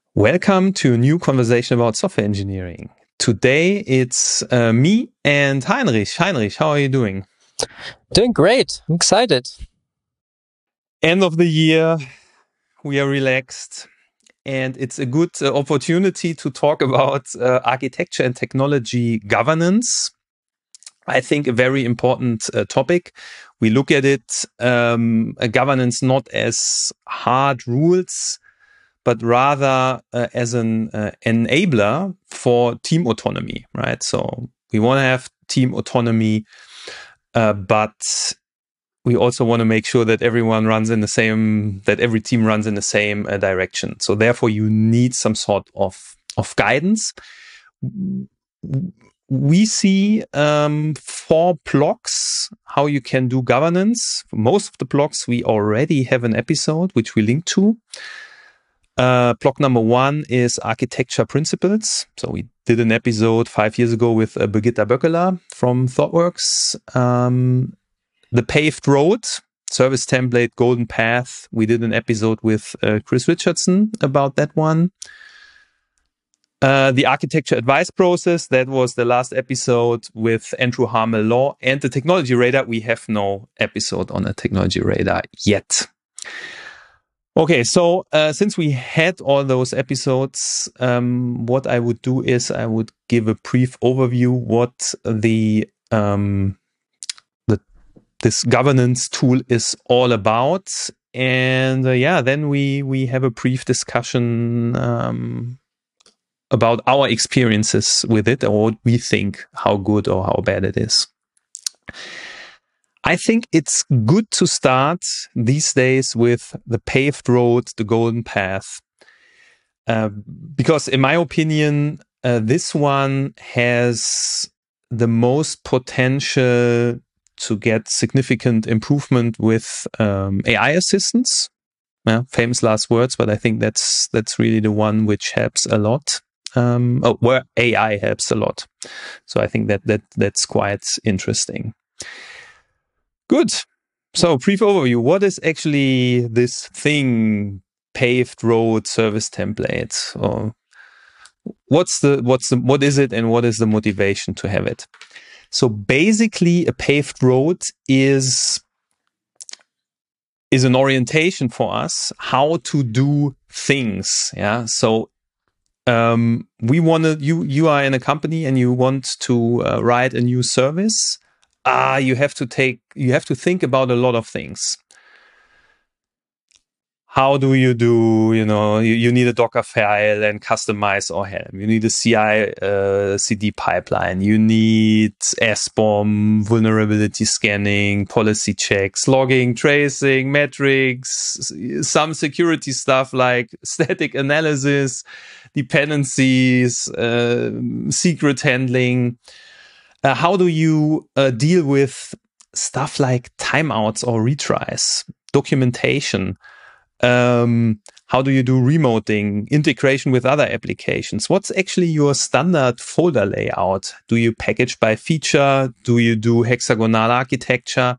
Welcome to a new conversation about software engineering. Today it's me and Heinrich. Heinrich, how are you doing? Doing great. I'm excited. End of the year, we are relaxed, and it's a good opportunity to talk about architecture and technology governance. I think a very important topic. We look at it, governance not as hard rules, but rather as an enabler for team autonomy, right? So we want to have team autonomy, but we also want to make sure that everyone runs in the same, that every team runs in the same direction. So therefore, you need some sort of guidance. We see 4 blocks how you can do governance. For most of the blocks, we already have an episode which we link to. Block number 1 is architecture principles. So we did an episode 5 years ago with Birgitta Böckeler from ThoughtWorks. The paved road, service template, golden path. We did an episode with Chris Richardson about that one. The architecture advice process, that was the last episode with Andrew Harmel Law. And the technology radar, we have no episode on a technology radar yet. Okay, so since we had all those episodes, what I would do is I would give a brief overview what this governance tool is all about, and then we have a brief discussion about our experiences with it, or what we think how good or how bad it is. I think it's good to start these days with the paved road, the golden path, because in my opinion, this one has the most potential to get significant improvement with AI assistance. Famous last words, but I think that's really the one which helps a lot. Where AI helps a lot. So I think that's quite interesting. Good. So brief overview. What is actually this thing, paved road service template? Or what is it, and what is the motivation to have it? So basically, a paved road is an orientation for us how to do things. Yeah. So we want to. You are in a company and you want to write a new service. You have to think about a lot of things. How do you do, you need a Docker file and customize or Helm. You need a CI CD pipeline. You need SBOM, vulnerability scanning, policy checks, logging, tracing, metrics, some security stuff like static analysis, dependencies, secret handling. How do you deal with stuff like timeouts or retries, documentation? How do you do remoting, integration with other applications? What's actually your standard folder layout? Do you package by feature? Do you do hexagonal architecture?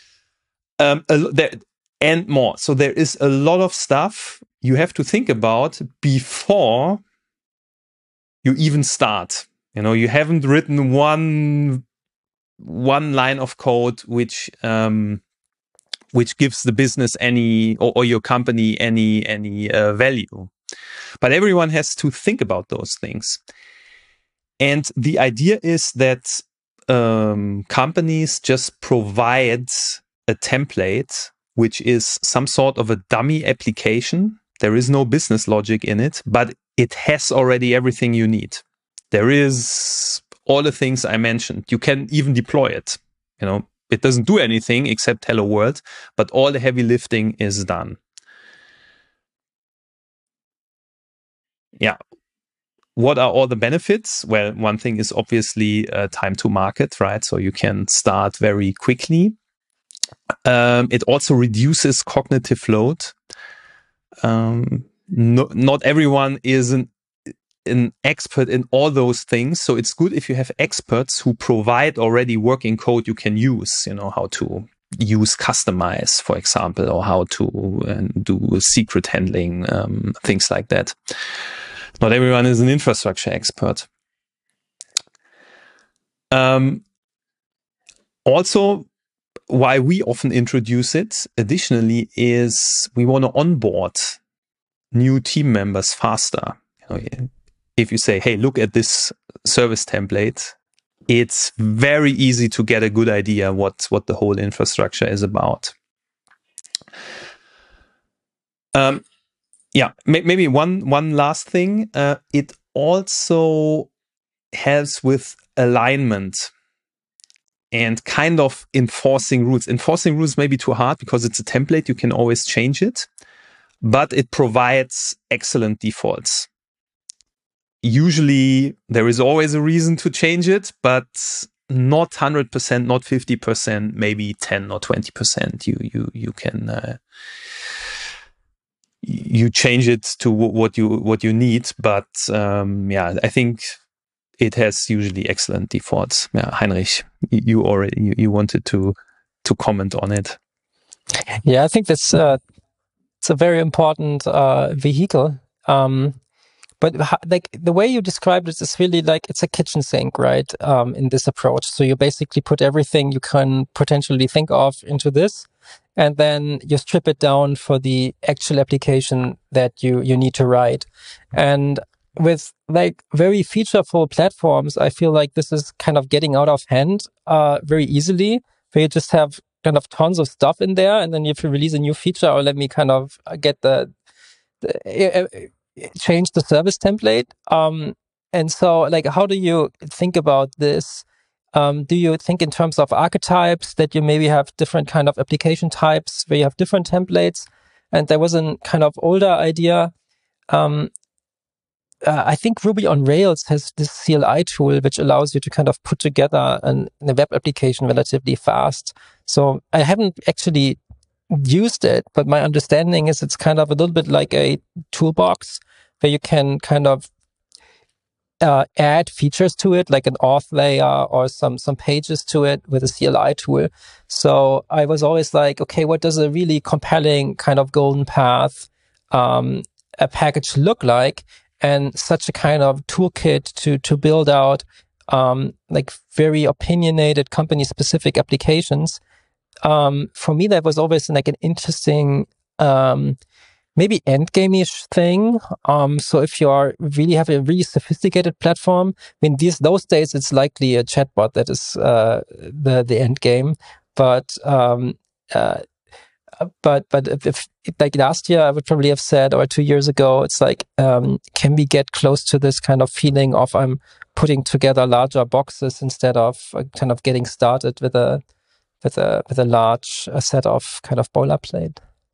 And more. So there is a lot of stuff you have to think about before you even start. You haven't written one line of code which gives the business any or your company any value. But everyone has to think about those things. And the idea is that companies just provide a template which is some sort of a dummy application. There is no business logic in it, but it has already everything you need. There is all the things I mentioned. You can even deploy it. It doesn't do anything except hello world, but all the heavy lifting is done. Yeah. What are all the benefits? Well, one thing is obviously time to market, right? So you can start very quickly. It also reduces cognitive load. Not everyone is an expert in all those things. So it's good if you have experts who provide already working code you can use, how to use customize, for example, or how to do secret handling, things like that. Not everyone is an infrastructure expert. Also, why we often introduce it additionally is we want to onboard new team members faster. If you say, hey, look at this service template, it's very easy to get a good idea what the whole infrastructure is about. Maybe one last thing. It also helps with alignment and kind of enforcing rules. Enforcing rules may be too hard because it's a template. You can always change it, but it provides excellent defaults. Usually there is always a reason to change it, but not 100%, not 50%, maybe 10 or 20%. You can you change it to what you need, but I think it has usually excellent defaults. Yeah, Heinrich, you wanted to comment on it. Yeah, I think that's it's a very important vehicle. But like the way you described it is really like it's a kitchen sink, right? In this approach. So you basically put everything you can potentially think of into this, and then you strip it down for the actual application that you need to write. And with like very featureful platforms, I feel like this is kind of getting out of hand very easily, where you just have kind of tons of stuff in there, and then if you release a new feature, or let me kind of get change the service template. And so like, how do you think about this? Do you think in terms of archetypes that you maybe have different kind of application types where you have different templates? And there was a kind of older idea. I think Ruby on Rails has this CLI tool, which allows you to kind of put together a web application relatively fast. So I haven't actually used it, but my understanding is it's kind of a little bit like a toolbox where you can kind of add features to it, like an auth layer or some pages to it with a CLI tool. So I was always like, okay, what does a really compelling kind of golden path a package look like? And such a kind of toolkit to build out like very opinionated company specific applications. For me, that was always like an interesting maybe endgame-ish thing. So if you really have a really sophisticated platform, I mean, those days it's likely a chatbot that is the end game. But if like last year, I would probably have said, or 2 years ago, it's like, can we get close to this kind of feeling of I'm putting together larger boxes instead of kind of getting started with a large set of kind of boilerplate.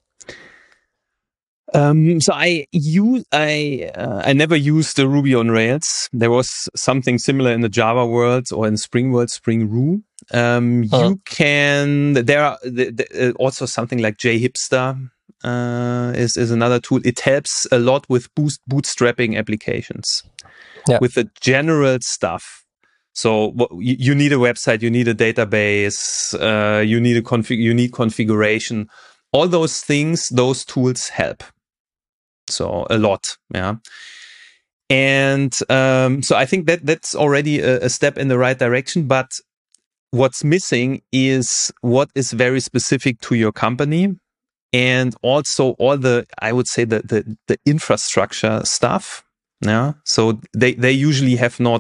So I never used the Ruby on Rails. There was something similar in the Java world or in Spring world, Spring Roo. You can, there are also something like JHipster is another tool. It helps a lot with bootstrapping applications, with the general stuff. So you need a website, you need a database, you need configuration. All those things, those tools help. So a lot, yeah. And so I think that's already a step in the right direction. But what's missing is what is very specific to your company, and also all the, I would say, the infrastructure stuff. Yeah. So they usually have no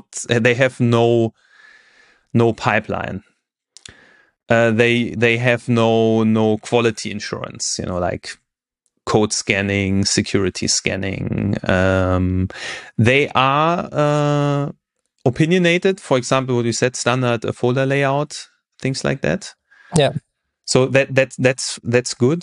pipeline. They have no quality insurance, like code scanning, security scanning. They are opinionated. For example, what you said, standard folder layout, things like that. Yeah. So that's good.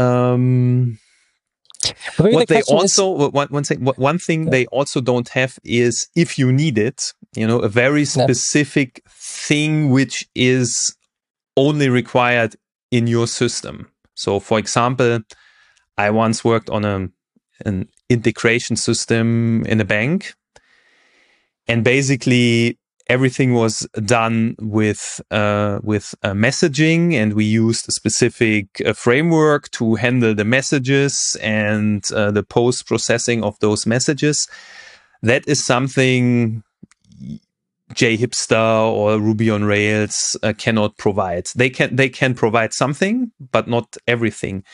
What they also one thing they also don't have is, if you need it, a very specific thing which is only required in your system. So, for example, I once worked on an integration system in a bank, and basically everything was done with messaging, and we used a specific framework to handle the messages and the post processing of those messages. that is something JHipster or Ruby on Rails cannot provide. They can provide something, but not everything.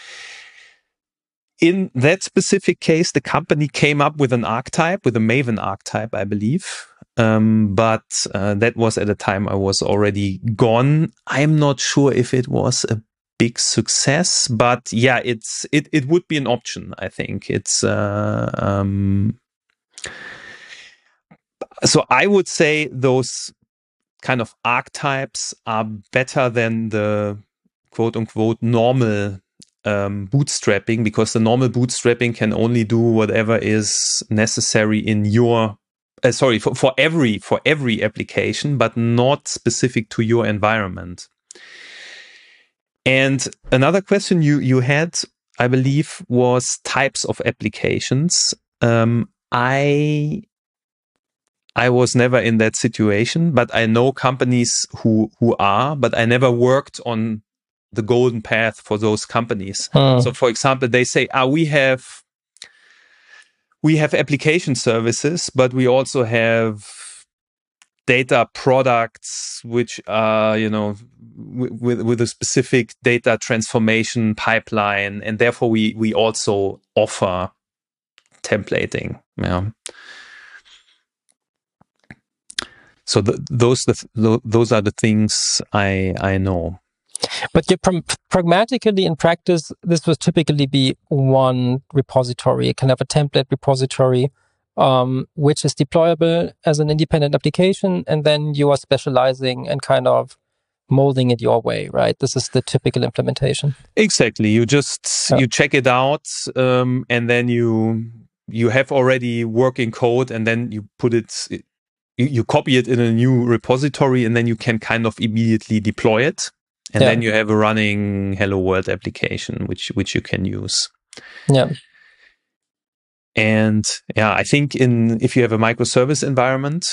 In that specific case, the company came up with an archetype, with a Maven archetype, I believe. But that was at a time I was already gone. I'm not sure if it was a big success, but yeah, it would be an option. I think it's so I would say those kind of archetypes are better than the quote unquote normal bootstrapping, because the normal bootstrapping can only do whatever is necessary in your for every application, but not specific to your environment. And another question you had, I believe, was types of applications. I was never in that situation, but I know companies who are, but I never worked on the golden path for those companies. So for example, they say, we have application services, but we also have data products, which are, with a specific data transformation pipeline. And therefore we also offer templating. Yeah. So those are the things I know. But pragmatically, in practice, this would typically be one repository, kind of a template repository, which is deployable as an independent application, and then you are specializing and kind of molding it your way, right? This is the typical implementation. Exactly. You just you check it out, and then you have already working code, and then you put it. You copy it in a new repository, and then you can kind of immediately deploy it. And then you have a running Hello World application, which you can use. Yeah. And yeah, I think if you have a microservice environment,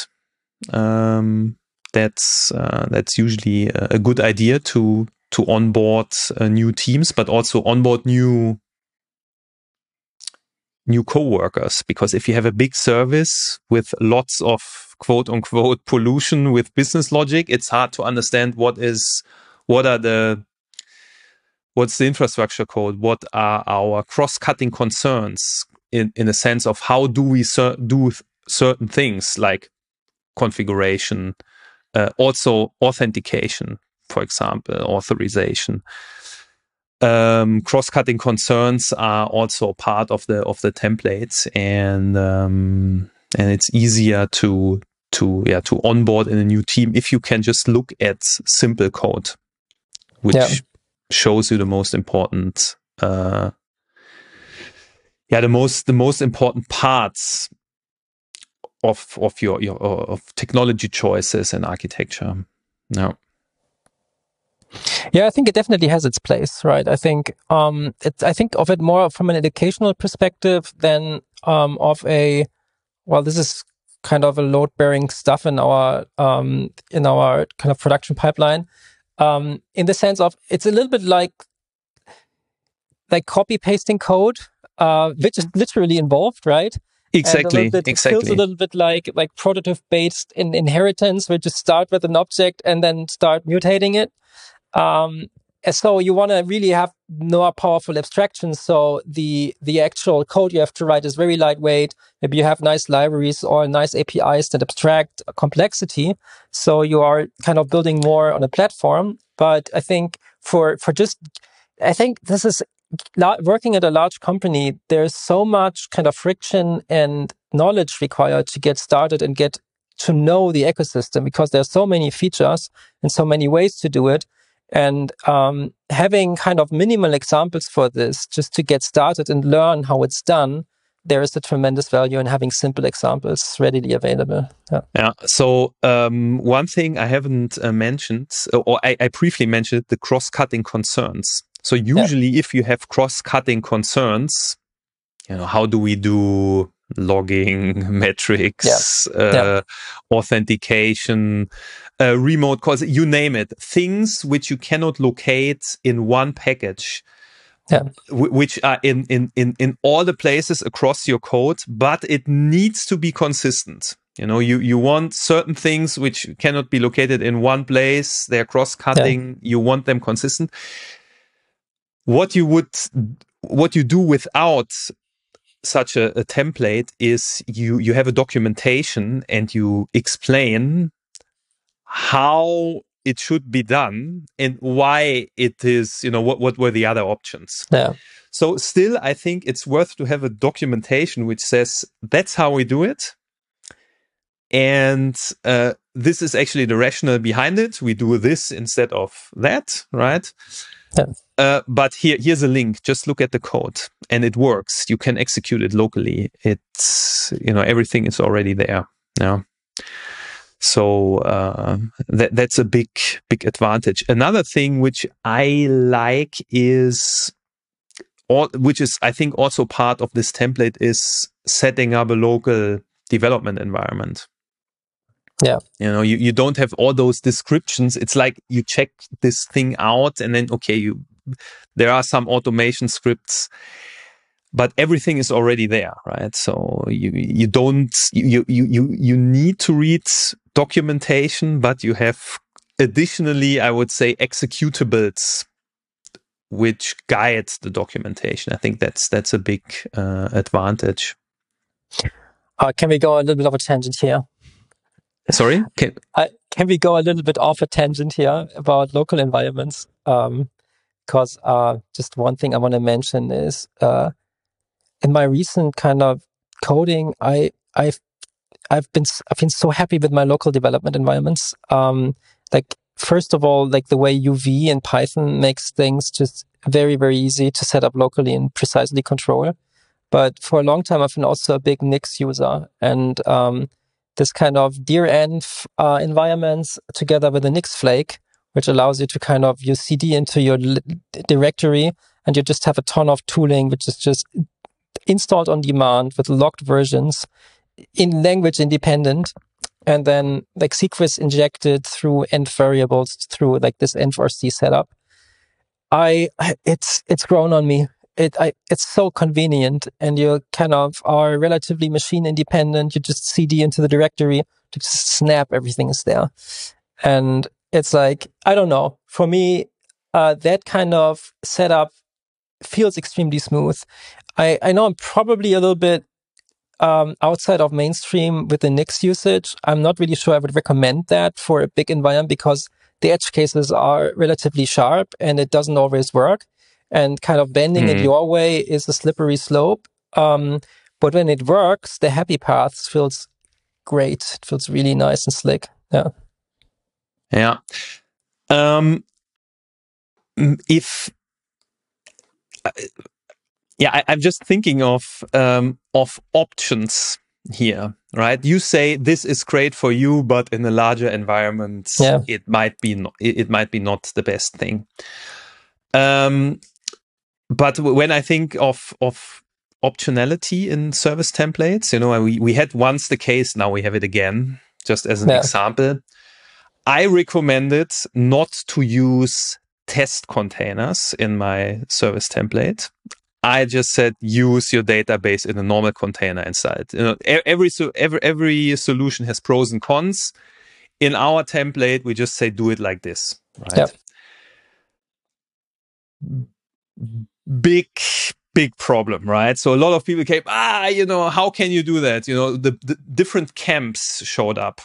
that's usually a good idea to onboard new teams, but also onboard new coworkers. Because if you have a big service with lots of quote unquote pollution with business logic, it's hard to understand what's the infrastructure code? What are our cross-cutting concerns in a sense of how do we do certain things like configuration, also authentication, for example, authorization. Cross-cutting concerns are also part of the templates, and it's easier to onboard in a new team if you can just look at simple code, which shows you the most important, the most important parts of your of technology choices and architecture. No. Yeah, I think it definitely has its place, right? I think I think of it more from an educational perspective than of this is kind of a load-bearing stuff in our kind of production pipeline. In the sense of it's a little bit like copy pasting code, which is literally involved, right? Exactly. It feels a little bit like prototype based in inheritance, where you start with an object and then start mutating it. So you want to really have more powerful abstractions. So the actual code you have to write is very lightweight. Maybe you have nice libraries or nice APIs that abstract complexity. So you are kind of building more on a platform. But I think I think this is working at a large company. There's so much kind of friction and knowledge required to get started and get to know the ecosystem, because there's so many features and so many ways to do it. And having kind of minimal examples for this, just to get started and learn how it's done, there is a tremendous value in having simple examples readily available. Yeah. So one thing I haven't mentioned, or I briefly mentioned, the cross-cutting concerns. So usually if you have cross-cutting concerns, how do we do logging, metrics, authentication, remote calls, you name it, things which you cannot locate in one package which are in all the places across your code, but it needs to be consistent. You want certain things which cannot be located in one place. They're cross-cutting. You want them consistent. What you do without such a template is you have a documentation and you explain how it should be done and why it is, what were the other options. So still, I think it's worth to have a documentation which says that's how we do it. And this is actually the rationale behind it. We do this instead of that, right? But here's a link. Just look at the code and it works. You can execute it locally. It's, everything is already there. Yeah. So that's a big advantage. Another thing which I like is, which is I think also part of this template, is setting up a local development environment. Yeah. You don't have all those descriptions. It's like you check this thing out and then, okay, there are some automation scripts, but everything is already there, right? So you need to read documentation, but you have additionally, I would say, executables which guide the documentation. I think that's a big advantage. Can we go a little bit off a tangent here? Sorry? Can we go a little bit off a tangent here about local environments? Because just one thing I want to mention is in my recent kind of coding, I've been so happy with my local development environments. First of all, like the way UV and Python makes things just very, very easy to set up locally and precisely control. But for a long time, I've been also a big Nix user, and this kind of dir-env environments together with a Nix flake, which allows you to kind of use CD into your directory, and you just have a ton of tooling which is just installed on demand with locked versions in language independent, and then like secrets injected through env variables through like this env-rc setup. It's grown on me. It's so convenient, and you kind of are relatively machine independent. You just CD into the directory to just snap, everything is there. And it's like, I don't know, for me, that kind of setup feels extremely smooth. I know I'm probably a little bit outside of mainstream with the Nix usage. I'm not really sure I would recommend that for a big environment because the edge cases are relatively sharp and it doesn't always work. And kind of bending it your way is a slippery slope. But when it works, the happy paths feels great. It feels really nice and slick. Yeah. Yeah. I'm just thinking of options here, right? You say this is great for you, but in a larger environment, it might be not the best thing. But when I think of optionality in service templates, we had once the case, now we have it again, just as an example. I recommended not to use test containers in my service template. I just said use your database in a normal container inside. Every solution has pros and cons. In our template, we just say do it like this, right? Yep. Big problem, right? So a lot of people came, how can you do that? The different camps showed up.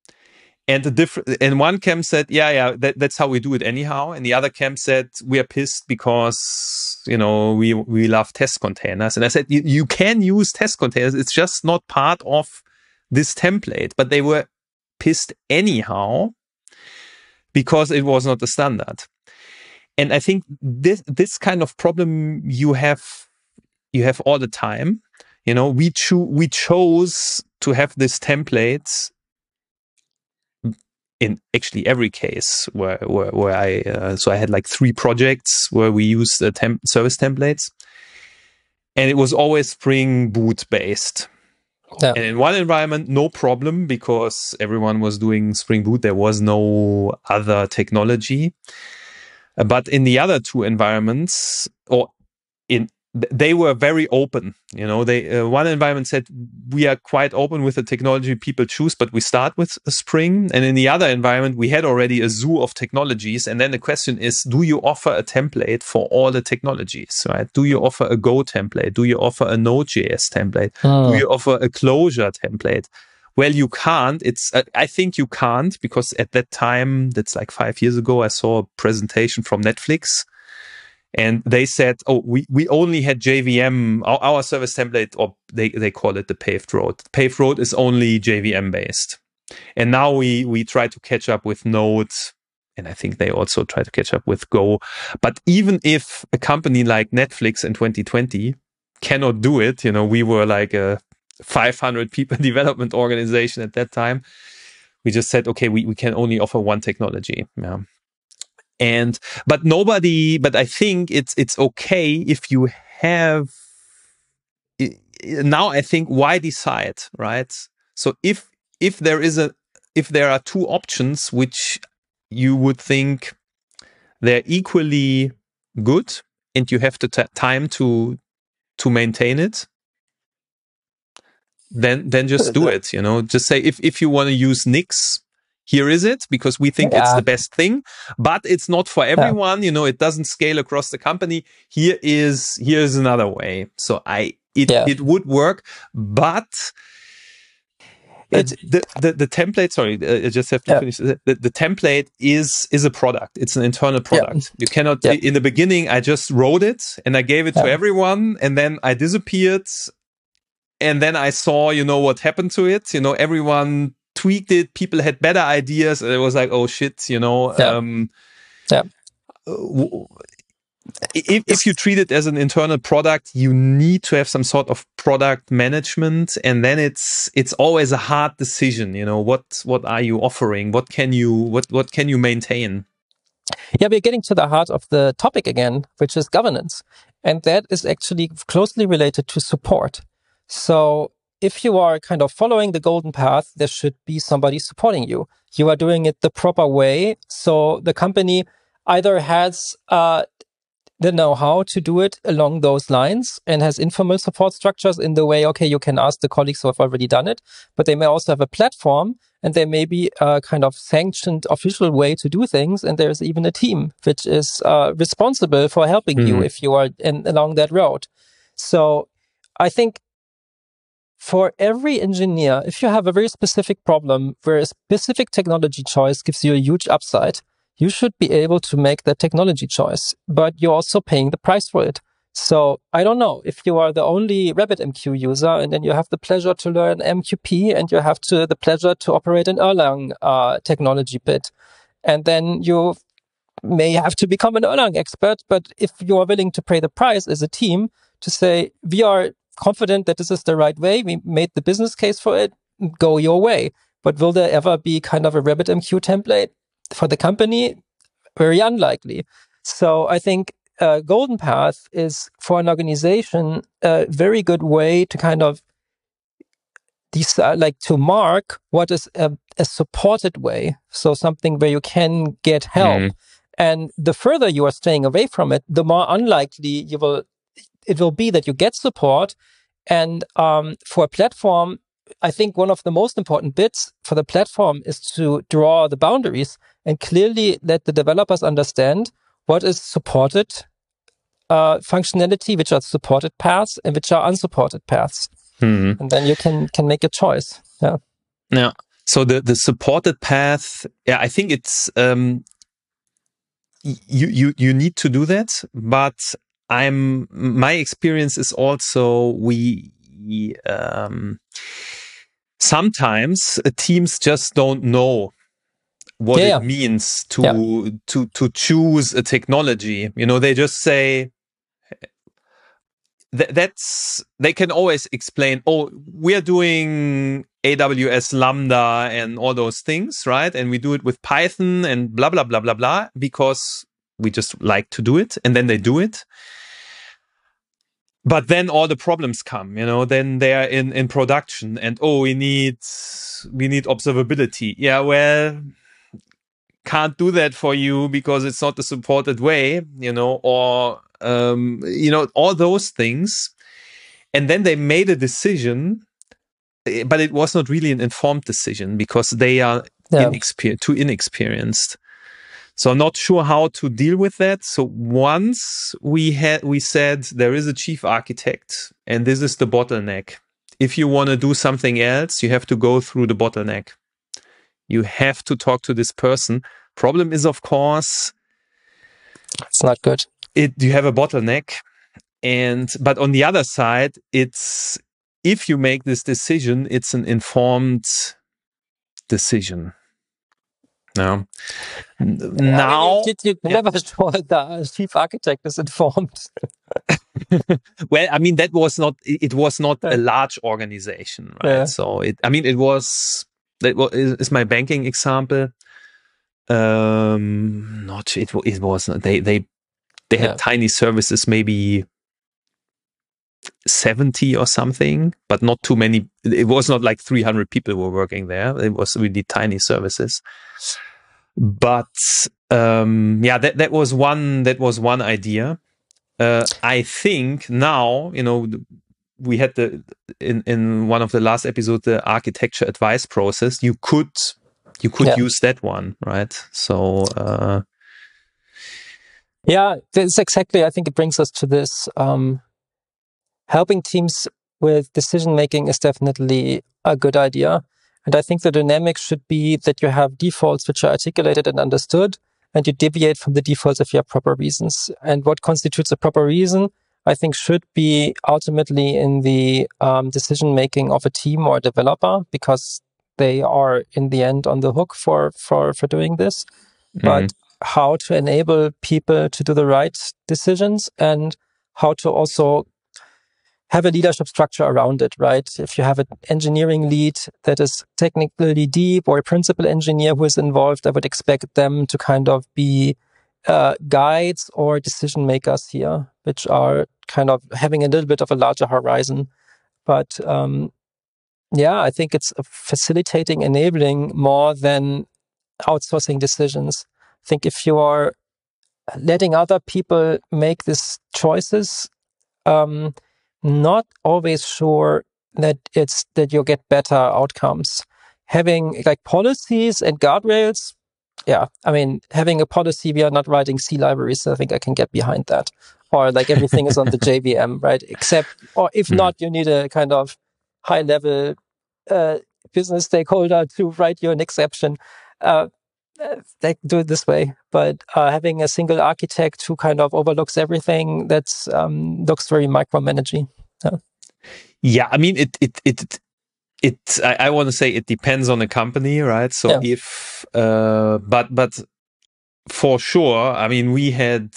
And one camp said, that's how we do it anyhow. And the other camp said, we are pissed because, we love test containers. And I said, you can use test containers. It's just not part of this template. But they were pissed anyhow because it was not the standard. And I think this kind of problem you have all the time. We chose to have this template in actually every case where I had like 3 projects where we used service templates, and it was always Spring Boot based. Yeah. And in one environment, no problem because everyone was doing Spring Boot. There was no other technology. But in the other 2 environments, or they were very open. They one environment said we are quite open with the technology people choose, but we start with Spring. And in the other environment, we had already a zoo of technologies. And then the question is, do you offer a template for all the technologies, right? Do you offer a Go template? Do you offer a Node.js template? Do you offer a Clojure template? Well, you can't. I think you can't, because at that time, that's like 5 years ago, I saw a presentation from Netflix. And they said, oh, we only had JVM, our service template, or they call it the paved road. Paved road is only JVM based. And now we try to catch up with Node, and I think they also try to catch up with Go. But even if a company like Netflix in 2020 cannot do it, we were like a 500 people development organization at that time. We just said, okay, we can only offer one technology. Yeah. But I think it's okay if you have, now I think, why decide, right? So if there are two options which you would think they're equally good and you have the time to maintain it, then just do it, just say, if you want to use Nix, here is it, because we think it's the best thing, but it's not for everyone. It doesn't scale across the company. Here's another way. So it would work, but the template. Sorry, I just have to finish. The template is a product. It's an internal product. You cannot. In the beginning, I just wrote it and I gave it to everyone, and then I disappeared, and then I saw what happened to it. Everyone tweaked it, people had better ideas, and it was like, oh shit, if you treat it as an internal product, you need to have some sort of product management, and then it's always a hard decision. What are you offering? What can you maintain? Yeah, we're getting to the heart of the topic again, which is governance, and that is actually closely related to support. So if you are kind of following the golden path, there should be somebody supporting you. You are doing it the proper way. So the company either has the know-how to do it along those lines and has informal support structures in the way, okay, you can ask the colleagues who have already done it, but they may also have a platform, and there may be a kind of sanctioned official way to do things. And there's even a team which is responsible for helping you if you are along that road. So I think for every engineer, if you have a very specific problem where a specific technology choice gives you a huge upside, you should be able to make that technology choice, but you're also paying the price for it. So I don't know if you are the only RabbitMQ user, and then you have the pleasure to learn MQP, and you have the pleasure to operate an Erlang technology bit, and then you may have to become an Erlang expert. But if you are willing to pay the price as a team to say, we are confident that this is the right way, we made the business case for it, go your way. But will there ever be kind of a RabbitMQ template for the company? Very unlikely. So I think Golden Path is, for an organization, a very good way to kind of decide, to mark what is a supported way. So something where you can get help. And the further you are staying away from it, the more unlikely it will be that you get support. And for a platform, I think one of the most important bits for the platform is to draw the boundaries and clearly let the developers understand what is supported functionality, which are supported paths, and which are unsupported paths. And then you can make a choice. Yeah. So the supported path, I think it's you need to do that, but my experience is also we sometimes teams just don't know what it means to choose a technology. They just say they can always explain, oh, we're doing AWS Lambda and all those things, right? And we do it with Python and blah blah blah blah blah because we just like to do it, and then they do it. But then all the problems come, then they are in production, and we need observability. Yeah, well, can't do that for you because it's not the supported way, or all those things. And then they made a decision, but it was not really an informed decision because they are too inexperienced. So I'm not sure how to deal with that. So once we said there is a chief architect and this is the bottleneck. If you want to do something else, you have to go through the bottleneck. You have to talk to this person. Problem is, of course, it's not good. You have a bottleneck. But on the other side, it's, if you make this decision, it's an informed decision. No. Now, you never sure the chief architect is informed. Well, I mean, it was not a large organization, right? Yeah. So it was my banking example. It was not. They had tiny services, maybe 70 or something, but not too many. It was not like 300 people were working there. It was really tiny services. But that was one idea. I think now, we had in one of the last episodes, the architecture advice process. You could use that one, right? So that's exactly. I think it brings us to this. Helping teams with decision making is definitely a good idea. And I think the dynamic should be that you have defaults which are articulated and understood, and you deviate from the defaults if you have proper reasons. And what constitutes a proper reason, I think, should be ultimately in the decision making of a team or a developer, because they are in the end on the hook for doing this. Mm-hmm. But how to enable people to do the right decisions and how to also have a leadership structure around it, right? If you have an engineering lead that is technically deep or a principal engineer who is involved, I would expect them to kind of be guides or decision makers here, which are kind of having a little bit of a larger horizon. But I think it's facilitating, enabling more than outsourcing decisions. I think if you are letting other people make these choices, not always sure that you'll get better outcomes. Having like policies and guardrails, having a policy, we are not writing C libraries, so I think I can get behind that. Or like everything is on the JVM, right? Or if not, you need a kind of high level business stakeholder to write you an exception. They do it this way, but having a single architect who kind of overlooks everything, that's looks very micromanaging. Yeah, I mean, I want to say it depends on the company, right? So if, but for sure, I mean, we had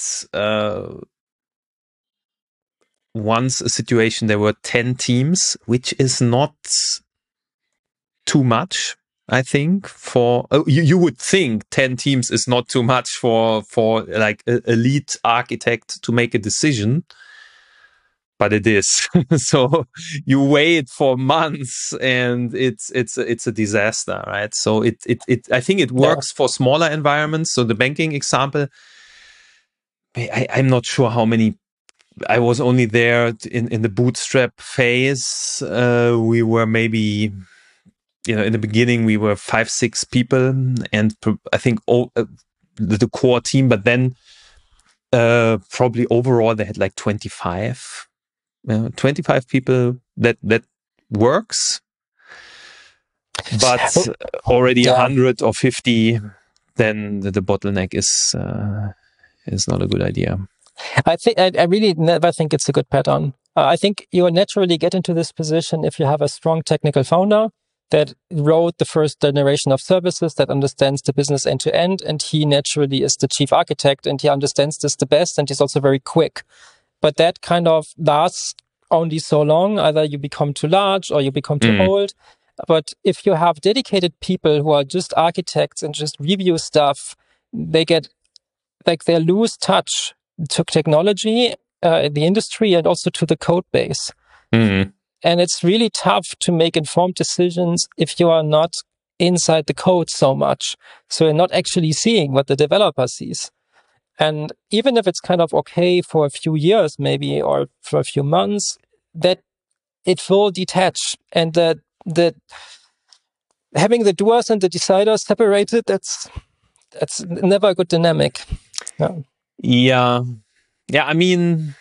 once a situation, there were 10 teams, which is not too much. I think you would think 10 teams is not too much for like a lead architect to make a decision, but it is. So you wait for months and it's a disaster, right? So I think it works for smaller environments. So the banking example, I'm not sure how many. I was only there in the bootstrap phase. We were maybe, in the beginning we were 5-6 people, and I think the core team, but then probably overall they had like 25 people. That works, but already 100 or 50, then the bottleneck is not a good idea. I think I really never think it's a good pattern. I think you will naturally get into this position if you have a strong technical founder that wrote the first generation of services, that understands the business end to end, and he naturally is the chief architect and he understands this the best, and he's also very quick. But that kind of lasts only so long. Either you become too large or you become too old. But if you have dedicated people who are just architects and just review stuff, they lose touch to technology, the industry, and also to the code base. Mm-hmm. And it's really tough to make informed decisions if you are not inside the code so much. So you're not actually seeing what the developer sees. And even if it's kind of okay for a few years, maybe, or for a few months, that it will detach. And that having the doers and the deciders separated, that's never a good dynamic. Yeah. I mean,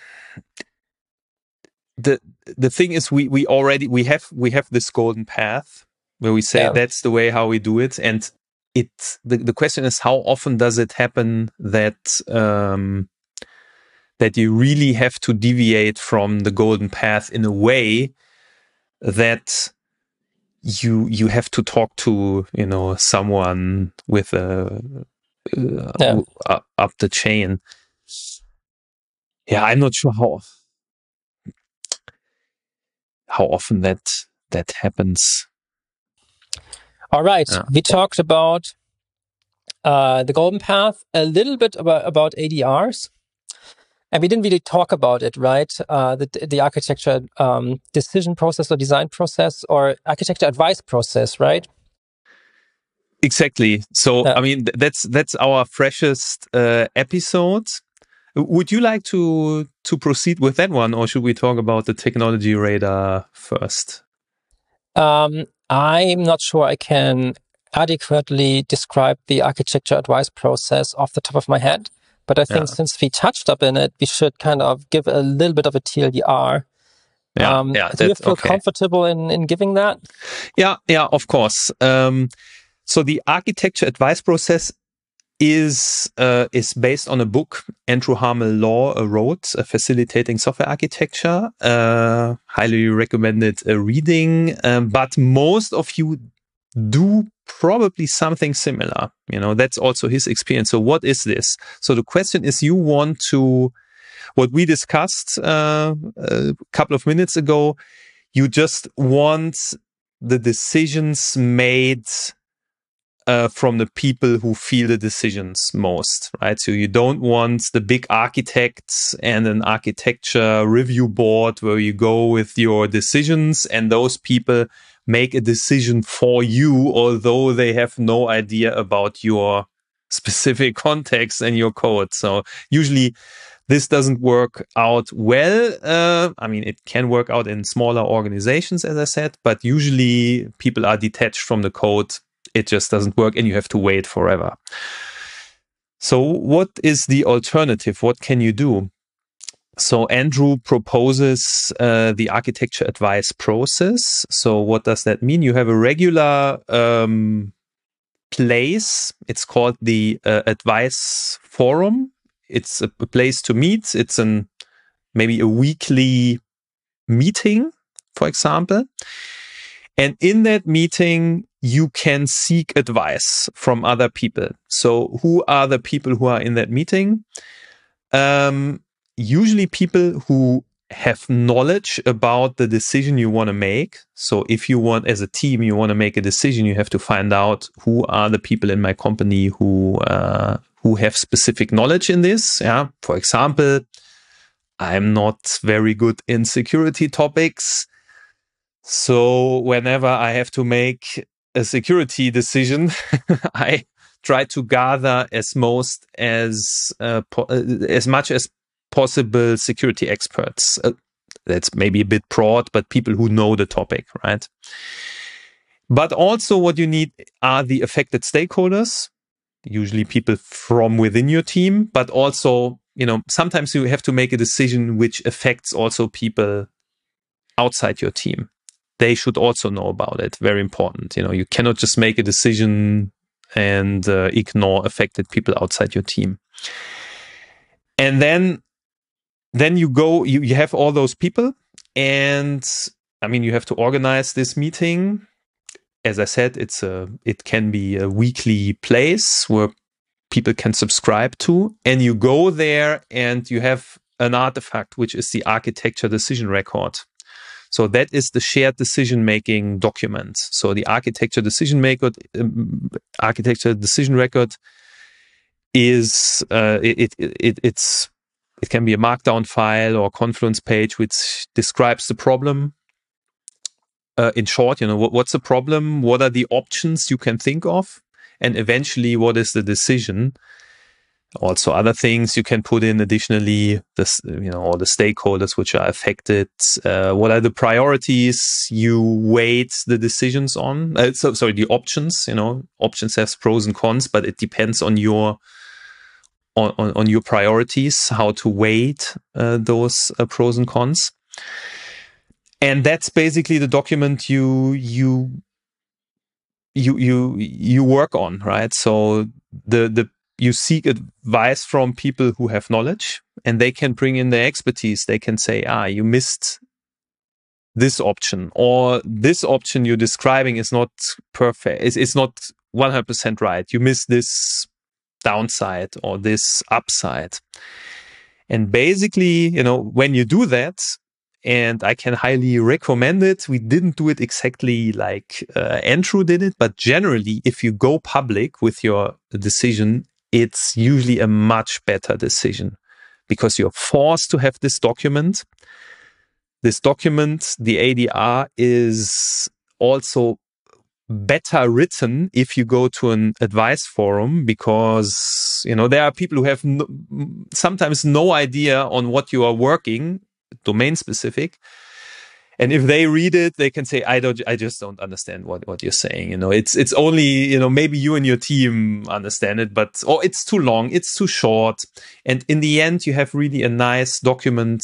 the thing is, we already have this golden path where we say that's the way how we do it, and the question is, how often does it happen that that you really have to deviate from the golden path in a way that you have to talk to someone with up the chain. I'm not sure how often that happens. All right, we talked about the golden path, a little bit about ADRs, and we didn't really talk about it, right? The architecture decision process or design process or architecture advice process, right? Exactly. So I mean, that's our freshest episode. Would you like to proceed with that one, or should we talk about the technology radar first? I'm not sure I can adequately describe the architecture advice process off the top of my head, but I think since we touched up in it, we should kind of give a little bit of a TLDR. Do you feel comfortable in giving that? Yeah, of course. So the architecture advice process is based on a book Andrew Harmel Law wrote, Facilitating Software Architecture. Highly recommended reading. But most of you do probably something similar. That's also his experience. So what is this? So the question is, you want to, what we discussed a couple of minutes ago, you just want the decisions made from the people who feel the decisions most, right? So you don't want the big architects and an architecture review board where you go with your decisions and those people make a decision for you, although they have no idea about your specific context and your code. So usually this doesn't work out well. I mean, it can work out in smaller organizations, as I said, but usually people are detached from the code. It just doesn't work and you have to wait forever. So what is the alternative? What can you do? So Andrew proposes the architecture advice process. So what does that mean? You have a regular place. It's called the advice forum. It's a place to meet. It's maybe a weekly meeting, for example. And in that meeting, you can seek advice from other people. So who are the people who are in that meeting? Usually people who have knowledge about the decision you want to make. So if you want, as a team, you want to make a decision, you have to find out who are the people in my company who have specific knowledge in this. Yeah. For example, I'm not very good in security topics. So whenever I have to make a security decision, I try to gather as much as possible security experts. That's maybe a bit broad, but people who know the topic, right? But also what you need are the affected stakeholders, usually people from within your team, but also, sometimes you have to make a decision which affects also people outside your team. They should also know about it. Very important. You cannot just make a decision and ignore affected people outside your team. And then you go, you have all those people, and I mean, you have to organize this meeting. As I said, it can be a weekly place where people can subscribe to, and you go there and you have an artifact, which is the architecture decision record. So that is the shared decision-making document. So the architecture decision record is it can be a markdown file or a Confluence page which describes the problem. In short, what's the problem? What are the options you can think of? And eventually, what is the decision? Also, other things you can put in additionally, this, all the stakeholders which are affected. What are the priorities you weight the decisions on? The options. Options have pros and cons, but it depends on your on your priorities, how to weight those pros and cons. And that's basically the document you work on, right? So you seek advice from people who have knowledge, and they can bring in their expertise. They can say, you missed this option, or this option you're describing is not perfect. It's not 100% right. You missed this downside or this upside. And basically, when you do that, and I can highly recommend it. We didn't do it exactly like Andrew did it, but generally, if you go public with your decision, it's usually a much better decision because you're forced to have this document. This document, the ADR, is also better written if you go to an advice forum because, there are people who have sometimes no idea on what you are working, domain specific. And if they read it, they can say, I just don't understand what you're saying. It's only, maybe you and your team understand it, but, it's too long, it's too short. And in the end, you have really a nice document,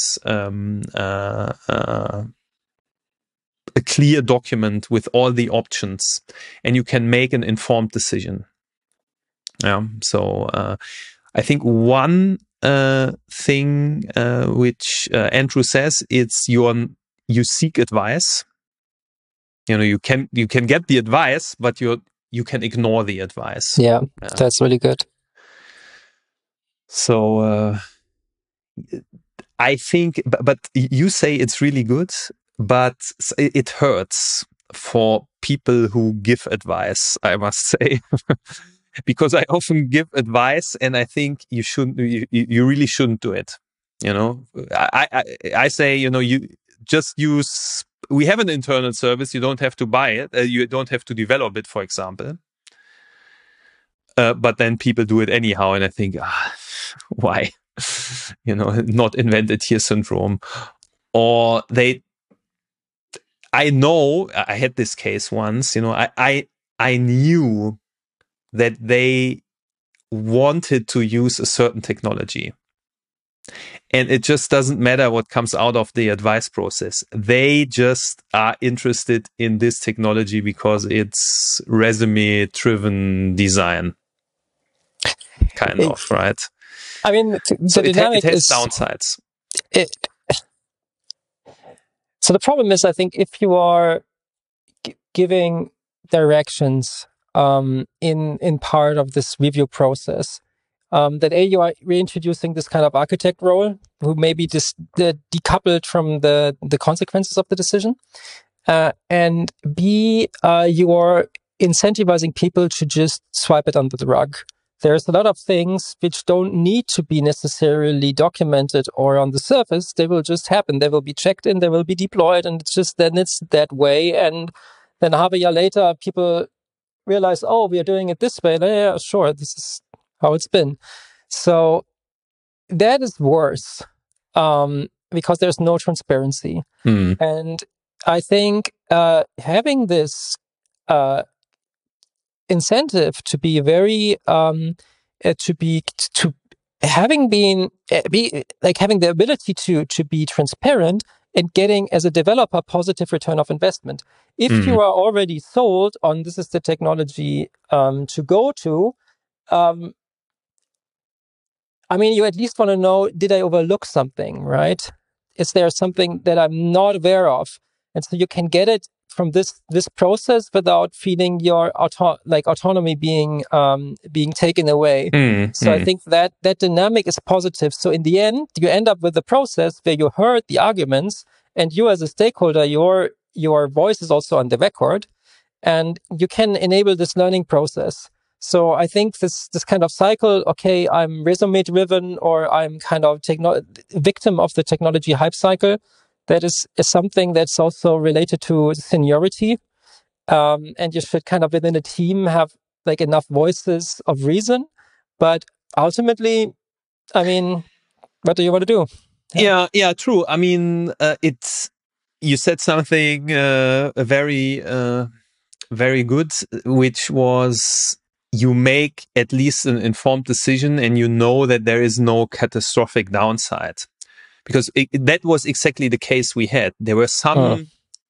a clear document with all the options, and you can make an informed decision. Yeah. So, I think one thing which Andrew says, it's you seek advice. You can get the advice, but you can ignore the advice. Yeah, that's really good. So I think, but you say it's really good, but it hurts for people who give advice, I must say. Because I often give advice, and I think you really shouldn't do it. I say, you just use. We have an internal service. You don't have to buy it. You don't have to develop it, for example. But then people do it anyhow, and I think, why? Not invented here syndrome, or I know I had this case once. I knew that they wanted to use a certain technology. And it just doesn't matter what comes out of the advice process. They just are interested in this technology because it's resume-driven design. Kind of, right? I mean, so it has downsides. So the problem is, I think, if you are giving directions in part of this review process, that you are reintroducing this kind of architect role who may be decoupled from the consequences of the decision, and B, you are incentivizing people to just swipe it under the rug. There's a lot of things which don't need to be necessarily documented or on the surface. They will just happen. They will be checked in, they will be deployed, and it's that way. And then half a year later, people realize, we are doing it this way. Yeah, sure, this is how it's been. So that is worse because there's no transparency. And I think having this incentive to be very having the ability to be transparent and getting, as a developer, positive return of investment. If you are already sold on this is the technology to go to, you at least want to know, did I overlook something, right? Is there something that I'm not aware of? And so you can get it from this process without feeling your autonomy being taken away. I think that dynamic is positive. So in the end, you end up with a process where you heard the arguments, and you as a stakeholder, your voice is also on the record, and you can enable this learning process. So I think this kind of cycle, okay, I'm resume driven, or I'm kind of victim of the technology hype cycle. That is something that's also related to seniority. And you should kind of within a team have enough voices of reason. But ultimately, I mean, what do you want to do? Yeah, true. I mean, you said something very very good, which was you make at least an informed decision and you know that there is no catastrophic downside. Because that was exactly the case we had. There were some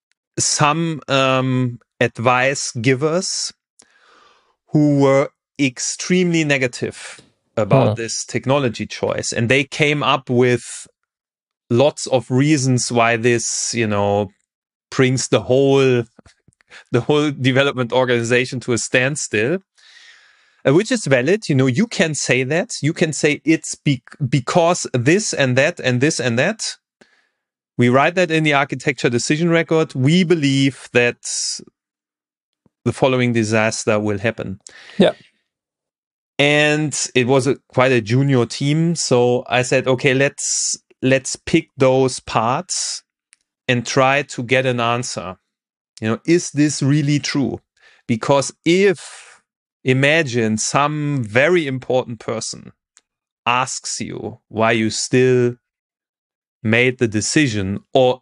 advice givers who were extremely negative about this technology choice, and they came up with lots of reasons why this, brings the whole development organization to a standstill, which is valid. You can say that. You can say it's because this and that and this and that. We write that in the architecture decision record. We believe that the following disaster will happen. Yeah. And it was quite a junior team. So I said, okay, let's pick those parts and try to get an answer. Is this really true? Because imagine some very important person asks you why you still made the decision, or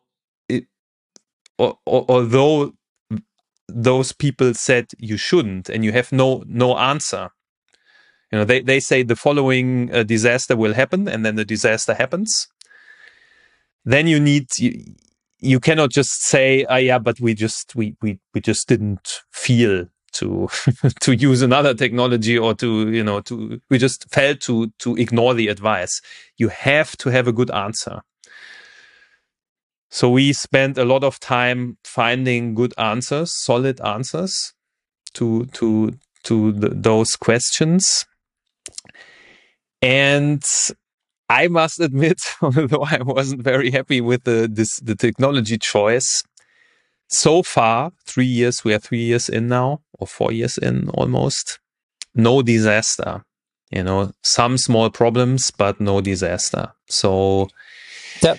although those people said you shouldn't, and you have no answer. They say the following disaster will happen, and then the disaster happens. Then you cannot just say, yeah, but we just didn't feel to to use another technology, or we just felt to ignore the advice. You have to have a good answer. So we spent a lot of time finding good answers, solid answers to those questions. And I must admit, although I wasn't very happy with the technology choice, so far, 3 years, we are 3 years in now, or 4 years in almost, no disaster. Some small problems, but no disaster. So, yeah.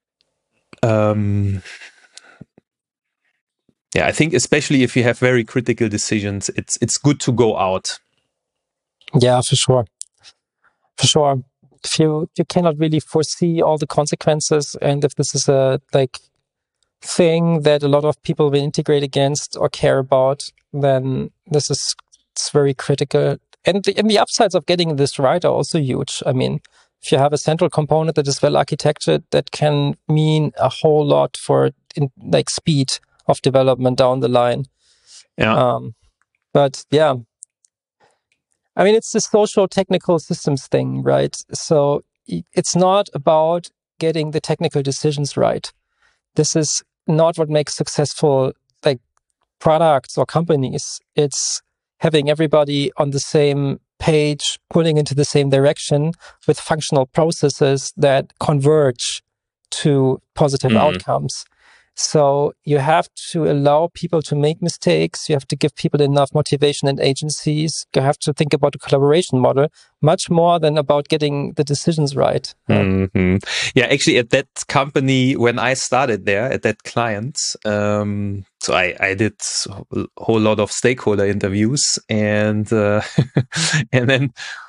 I think especially if you have very critical decisions, it's good to go out. Yeah, for sure. For sure. If you cannot really foresee all the consequences, and if this is a thing that a lot of people will integrate against or care about, then it's very critical. And the upsides of getting this right are also huge. I mean, if you have a central component that is well architected, that can mean a whole lot for speed of development down the line. Yeah. But yeah, I mean, it's the social technical systems thing, right? So it's not about getting the technical decisions right. This is not what makes successful products or companies. It's having everybody on the same page, pulling into the same direction with functional processes that converge to positive outcomes. So you have to allow people to make mistakes. You have to give people enough motivation and agencies. You have to think about the collaboration model much more than about getting the decisions right. Mm-hmm. Yeah, actually, at that company, when I started there, at that client, so I did a whole lot of stakeholder interviews, and and then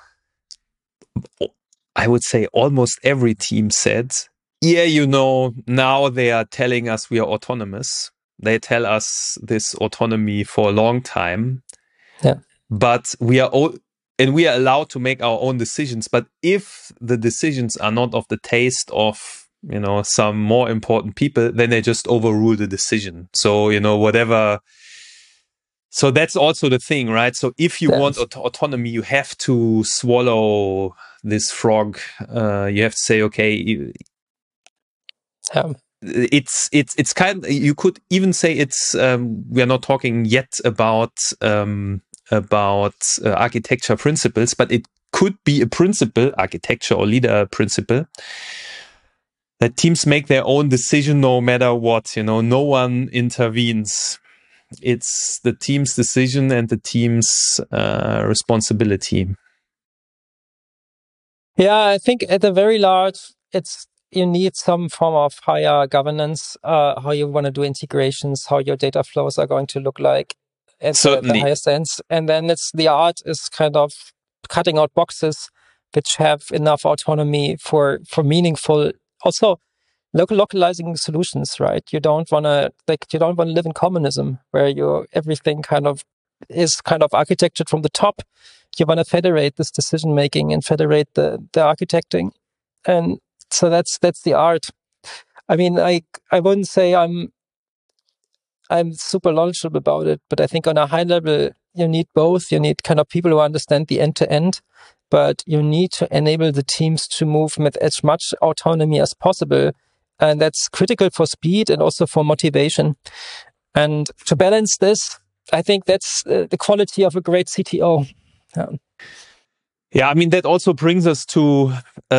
I would say almost every team said, yeah, now they are telling us we are autonomous. They tell us this autonomy for a long time. Yeah. But we are allowed to make our own decisions. But if the decisions are not of the taste of, some more important people, then they just overrule the decision. So, whatever. So that's also the thing, right? So if you want autonomy, you have to swallow this frog. You have to say, okay, it's kind of, you could even say it's we are not talking yet about architecture principles, but it could be a principle, architecture or leader principle, that teams make their own decision no matter what. No one intervenes. It's the team's decision and the team's responsibility. Yeah, I think at the very large, you need some form of higher governance, how you want to do integrations, how your data flows are going to look like at the highest sense. And then the art is kind of cutting out boxes which have enough autonomy for meaningful, also localizing solutions, right? You don't want to live in communism where everything is architected from the top. You want to federate this decision making and federate the architecting, and so that's the art. I mean, I wouldn't say I'm super knowledgeable about it, but I think on a high level, you need both. You need kind of people who understand the end to end, but you need to enable the teams to move with as much autonomy as possible. And that's critical for speed and also for motivation. And to balance this, I think that's the quality of a great CTO. Yeah, I mean, that also brings us to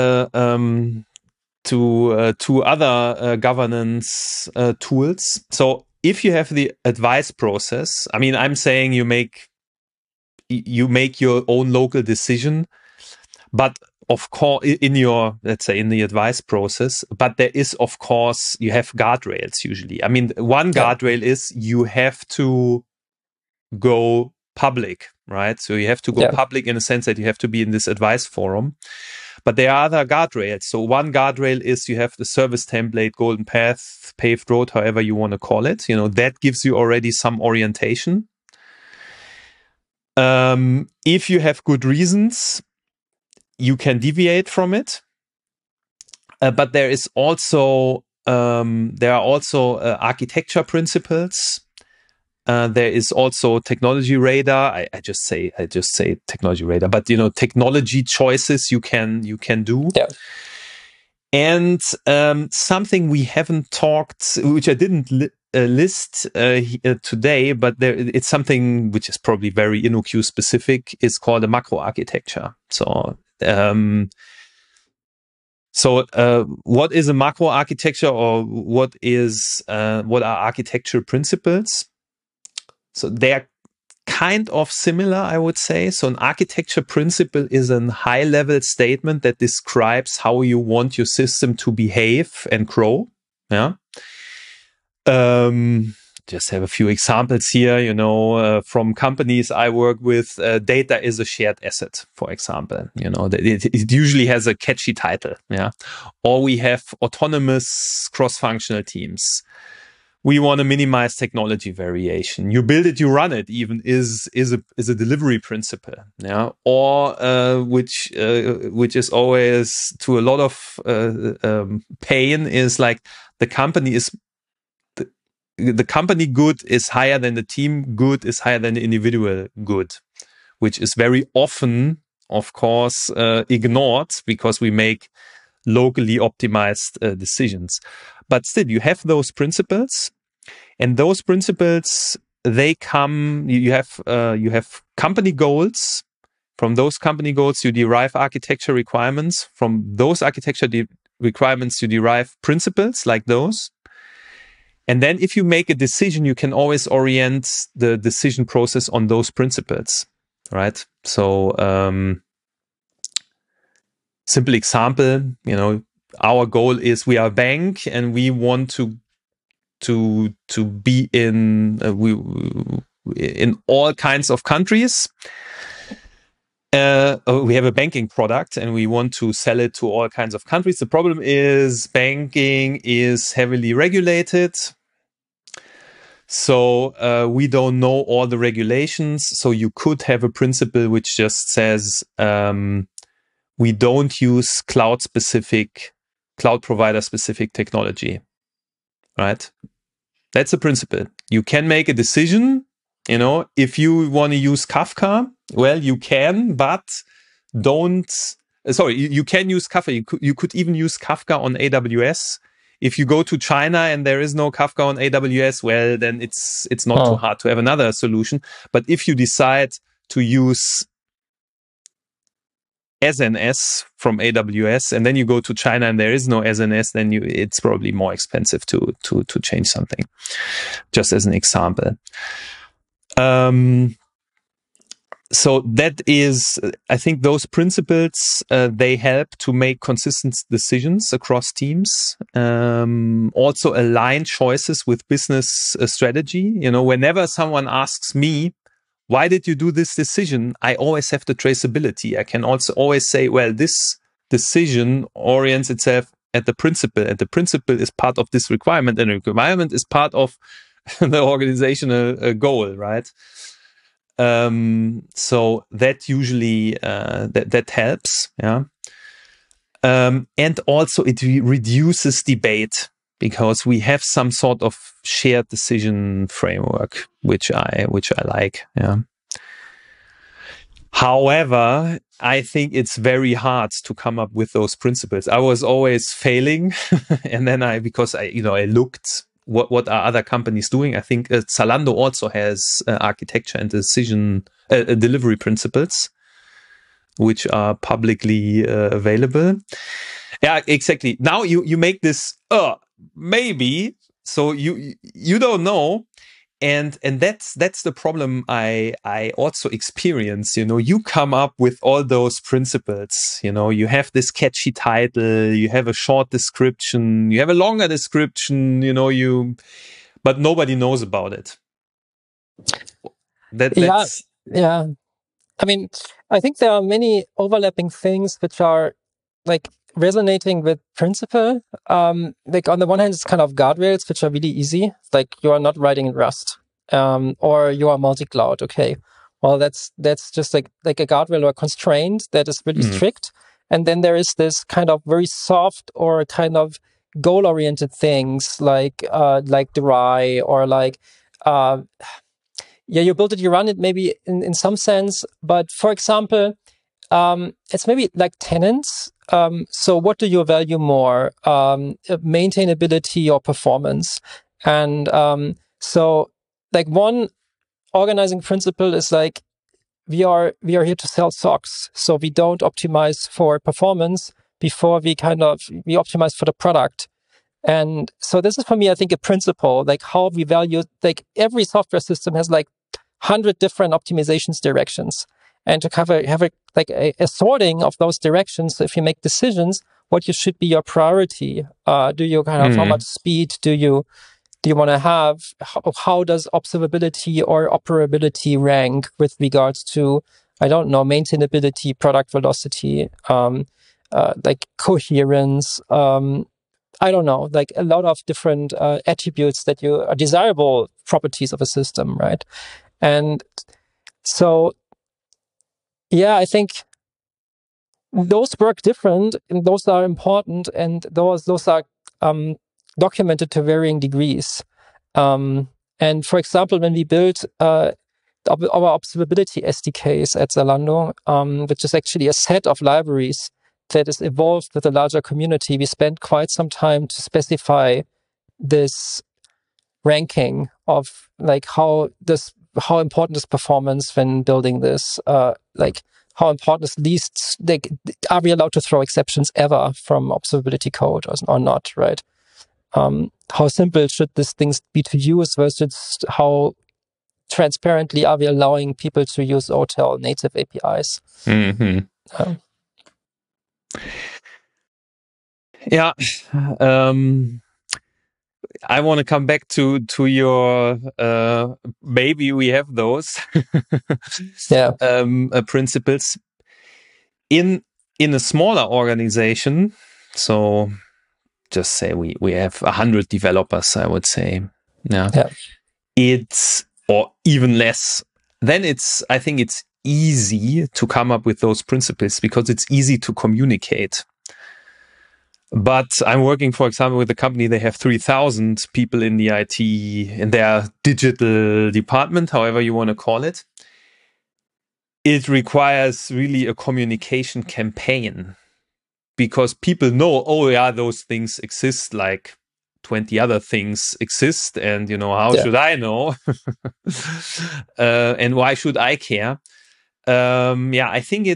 two other governance tools. So if you have the advice process, I mean, I'm saying you make your own local decision, but of course, in the advice process, but there is, of course, you have guardrails usually. I mean, one guardrail is you have to go public, right? So you have to go public in the sense that you have to be in this advice forum. But there are other guardrails. So one guardrail is you have the service template, golden path, paved road, however you want to call it. That gives you already some orientation. If you have good reasons, you can deviate from it. But there are also architecture principles. There is also technology radar. I just say technology radar, but technology choices you can do. Yeah. And something we haven't talked, which I didn't list today, but it's something which is probably very InnoQ specific, is called a macro architecture. So what is a macro architecture, or what are architecture principles? So they're kind of similar, I would say. So an architecture principle is a high-level statement that describes how you want your system to behave and grow. Yeah. Just have a few examples here, from companies I work with. Data is a shared asset, for example. It usually has a catchy title. Yeah. Or we have autonomous cross-functional teams. We want to minimize technology variation. You build it, you run it, even is a delivery principle. Yeah. Or which is always to a lot of pain, is like the company good is higher than the team good is higher than the individual good, which is very often, of course, ignored because we make locally optimized decisions. But still, you have those principles, and those principles, they come. You have company goals. From those company goals, you derive architecture requirements. From those architecture requirements, you derive principles like those. And then if you make a decision, you can always orient the decision process on those principles, right? So, simple example, our goal is we are a bank and we want to be in all kinds of countries. We have a banking product and we want to sell it to all kinds of countries. The problem is banking is heavily regulated. So we don't know all the regulations. So you could have a principle which just says we don't use cloud provider specific technology, right? That's a principle. You can make a decision, if you want to use Kafka, well, you can, but you can use Kafka. You could even use Kafka on AWS. If you go to China and there is no Kafka on AWS, well, then it's not too hard to have another solution. But if you decide to use SNS from AWS and then you go to China and there is no SNS, then it's probably more expensive to change something. Just as an example. So that is, I think those principles, they help to make consistent decisions across teams. Also align choices with business strategy. Whenever someone asks me, why did you do this decision? I always have the traceability. I can also always say, well, this decision orients itself at the principle, and the principle is part of this requirement, and the requirement is part of the organizational goal, right? So that usually that helps, yeah. And also it reduces debate, because we have some sort of shared decision framework, which I like, yeah. However, I think it's very hard to come up with those principles. I was always failing, and then because I looked what are other companies doing. I think Zalando also has architecture and decision delivery principles, which are publicly available. Yeah, exactly. Now you make this maybe, so you don't know. And that's the problem I also experience. You come up with all those principles. You have this catchy title, you have a short description, you have a longer description. But nobody knows about it. Yeah. I mean, I think there are many overlapping things which are like resonating with principle. Like on the one hand, it's kind of guardrails, which are really easy. Like you are not writing in Rust, or you are multi-cloud. Okay, well that's just like a guardrail or a constraint that is really strict. And then there is this kind of very soft or kind of goal-oriented things like Dry or like you build it, you run it maybe in some sense. But for example, it's maybe like tenants. So what do you value more, maintainability or performance? And so like one organizing principle is like, we are here to sell socks. So we don't optimize for performance before we optimize for the product. And so this is for me, I think, a principle, like how we value, like every software system has like 100 different optimizations directions. And to have a sorting of those directions. So if you make decisions, what should be your priority? Do you how much speed do you want to have? How does observability or operability rank with regards to, I don't know, maintainability, product velocity, like coherence? I don't know, like a lot of different attributes that are desirable properties of a system, right? And so, yeah, I think those work different, and those are important, and those are documented to varying degrees. And for example, when we built our observability SDKs at Zalando, which is actually a set of libraries that is evolved with a larger community, we spent quite some time to specify this ranking of like how important is performance when building this, like how important is least, like, are we allowed to throw exceptions ever from observability code or not, right? How simple should these things be to use versus how transparently are we allowing people to use OTel native APIs? Yeah. I want to come back to your maybe we have those principles in a smaller organization. So just say we have 100 developers, I would say. Yeah. It's, or even less. Then I think it's easy to come up with those principles because it's easy to communicate. But I'm working, for example, with a company, they have 3,000 people in the IT, in their digital department, however you want to call it. It requires really a communication campaign because people know, oh yeah, those things exist, like 20 other things exist. And, how should I know? And why should I care? I think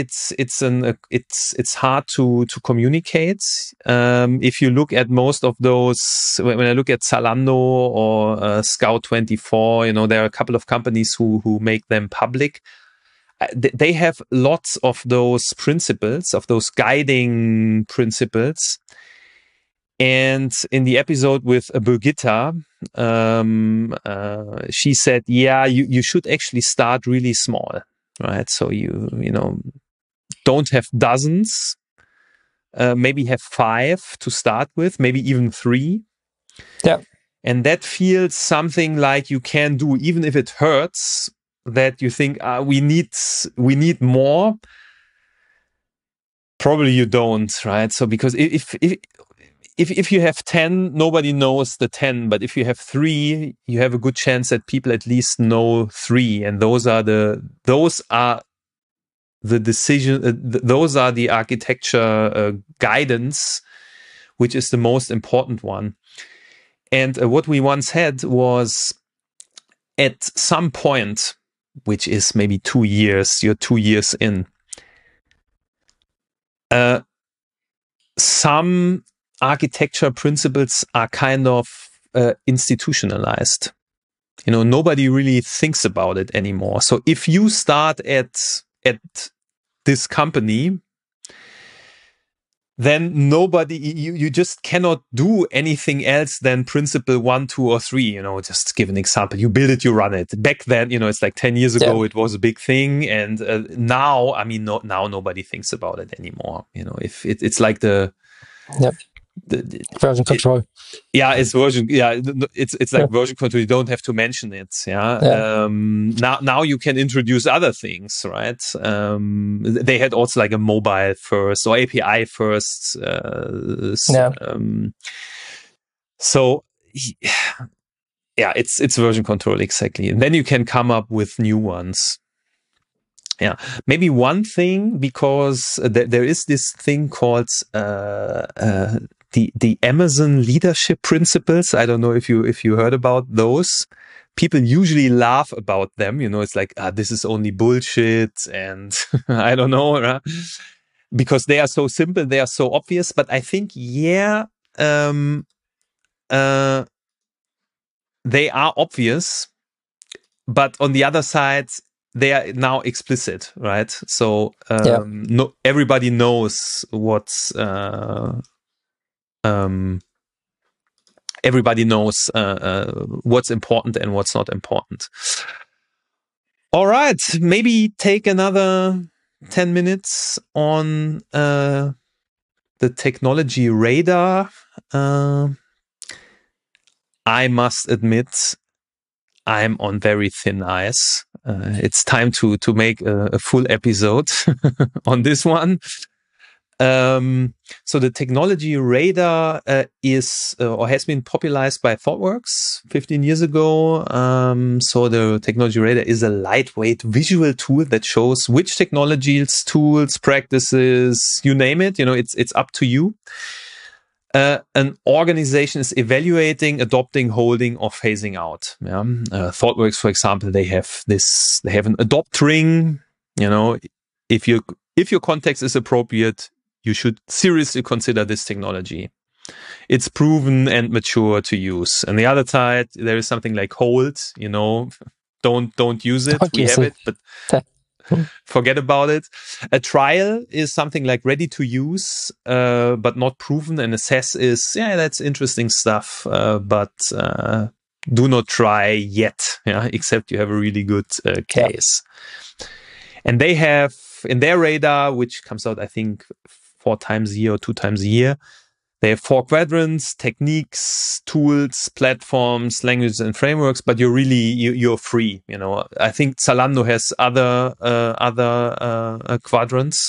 it's hard to communicate. If you look at most of those, when I look at Zalando or Scout24, there are a couple of companies who make them public. They have lots of those principles, of those guiding principles. And in the episode with Birgitta, she said, yeah, you should actually start really small, right? So you don't have dozens, maybe have 5 to start with, maybe even 3. Yeah. And that feels something like you can do, even if it hurts, that you think we need more. Probably you don't, right? So because if you have 10, nobody knows the 10, but if you have 3, you have a good chance that people at least know 3, and those are the decision. Those are the architecture guidance, which is the most important one. And what we once had was, at some point, which is maybe 2 years, you're 2 years in, some architecture principles are kind of institutionalized. Nobody really thinks about it anymore. So if you start at this company, then you just cannot do anything else than principle 1, 2, or 3. Just give an example. You build it, you run it. Back then, it's like 10 years ago, It was a big thing. And now, now nobody thinks about it anymore. If it's like the version control. It's version. Yeah, it's like version control. You don't have to mention it. Yeah. Now you can introduce other things, right? They had also like a mobile first or API first. So it's version control exactly, and then you can come up with new ones. Yeah, maybe one thing, because there is this thing called the Amazon leadership principles. I don't know if you heard about those. People usually laugh about them. It's like, this is only bullshit, and I don't know, right? Because they are so simple, they are so obvious. But I think, they are obvious. But on the other side, they are now explicit, right? So everybody knows what's everybody knows what's important and what's not important. All right, maybe take another 10 minutes on the technology radar. I must admit, I'm on very thin ice. It's time to make a full episode on this one. So the technology radar is or has been popularized by ThoughtWorks 15 years ago. So the technology radar is a lightweight visual tool that shows which technologies, tools, practices, you name it. It's up to you. An organization is evaluating, adopting, holding, or phasing out. Yeah? ThoughtWorks, for example, they have an adopt ring. If your context is appropriate, you should seriously consider this technology. It's proven and mature to use. On the other side, there is something like hold. Don't use it. We have it, but forget about it. A trial is something like ready to use, but not proven. And assess is, that's interesting stuff, but do not try yet, except you have a really good case. Yeah. And they have in their radar, which comes out, I think, 4 times a year or 2 times a year, they have 4 quadrants: techniques, tools, platforms, languages, and frameworks. But you're free. I think Zalando has other quadrants.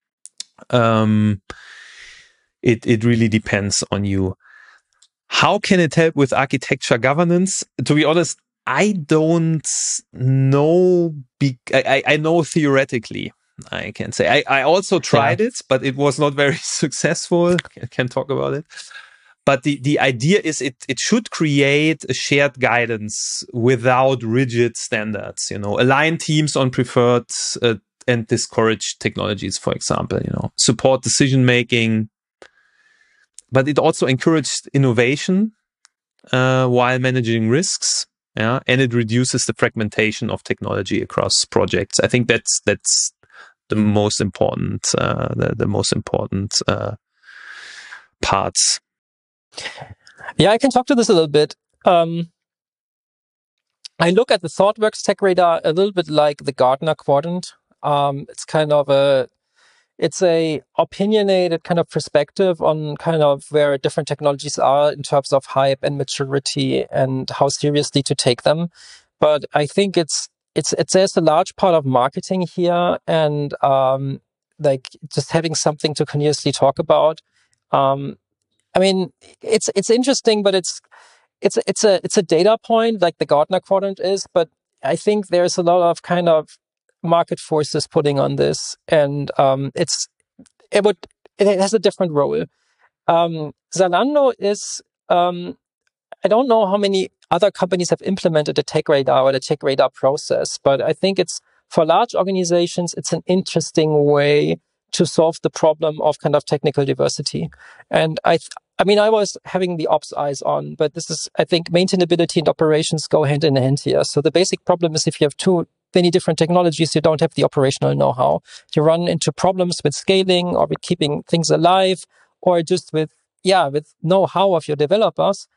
It really depends on you. How can it help with architecture governance? To be honest, I don't know. I know theoretically, I can say. I also tried it, but it was not very successful. I can talk about it. But the idea is it should create a shared guidance without rigid standards. Align teams on preferred and discourage technologies, for example. Support decision making. But it also encouraged innovation while managing risks. Yeah, and it reduces the fragmentation of technology across projects. I think that's the most important parts. Yeah, I can talk to this a little bit. I look at the ThoughtWorks Tech Radar a little bit like the Gartner Quadrant. It's kind of it's a opinionated kind of perspective on kind of where different technologies are in terms of hype and maturity and how seriously to take them. But I think there's a large part of marketing here, and like just having something to continuously talk about. I mean, it's interesting, but it's a data point like the Gartner Quadrant is, but I think there's a lot of kind of market forces putting on this, and it has a different role. Zalando is I don't know how many other companies have implemented the Tech Radar or the Tech Radar process, but I think it's for large organizations, it's an interesting way to solve the problem of kind of technical diversity. And I mean, I was having the ops eyes on, but this is, I think, maintainability and operations go hand in hand here. So the basic problem is if you have too many different technologies, you don't have the operational know-how. You run into problems with scaling or with keeping things alive, or just with know-how of your developers.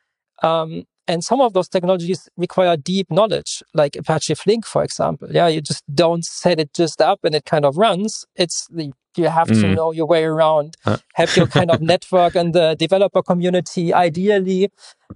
And some of those technologies require deep knowledge, like Apache Flink, for example. Yeah, you just don't set it just up and it kind of runs. You have to know your way around, have your kind of network and the developer community, ideally,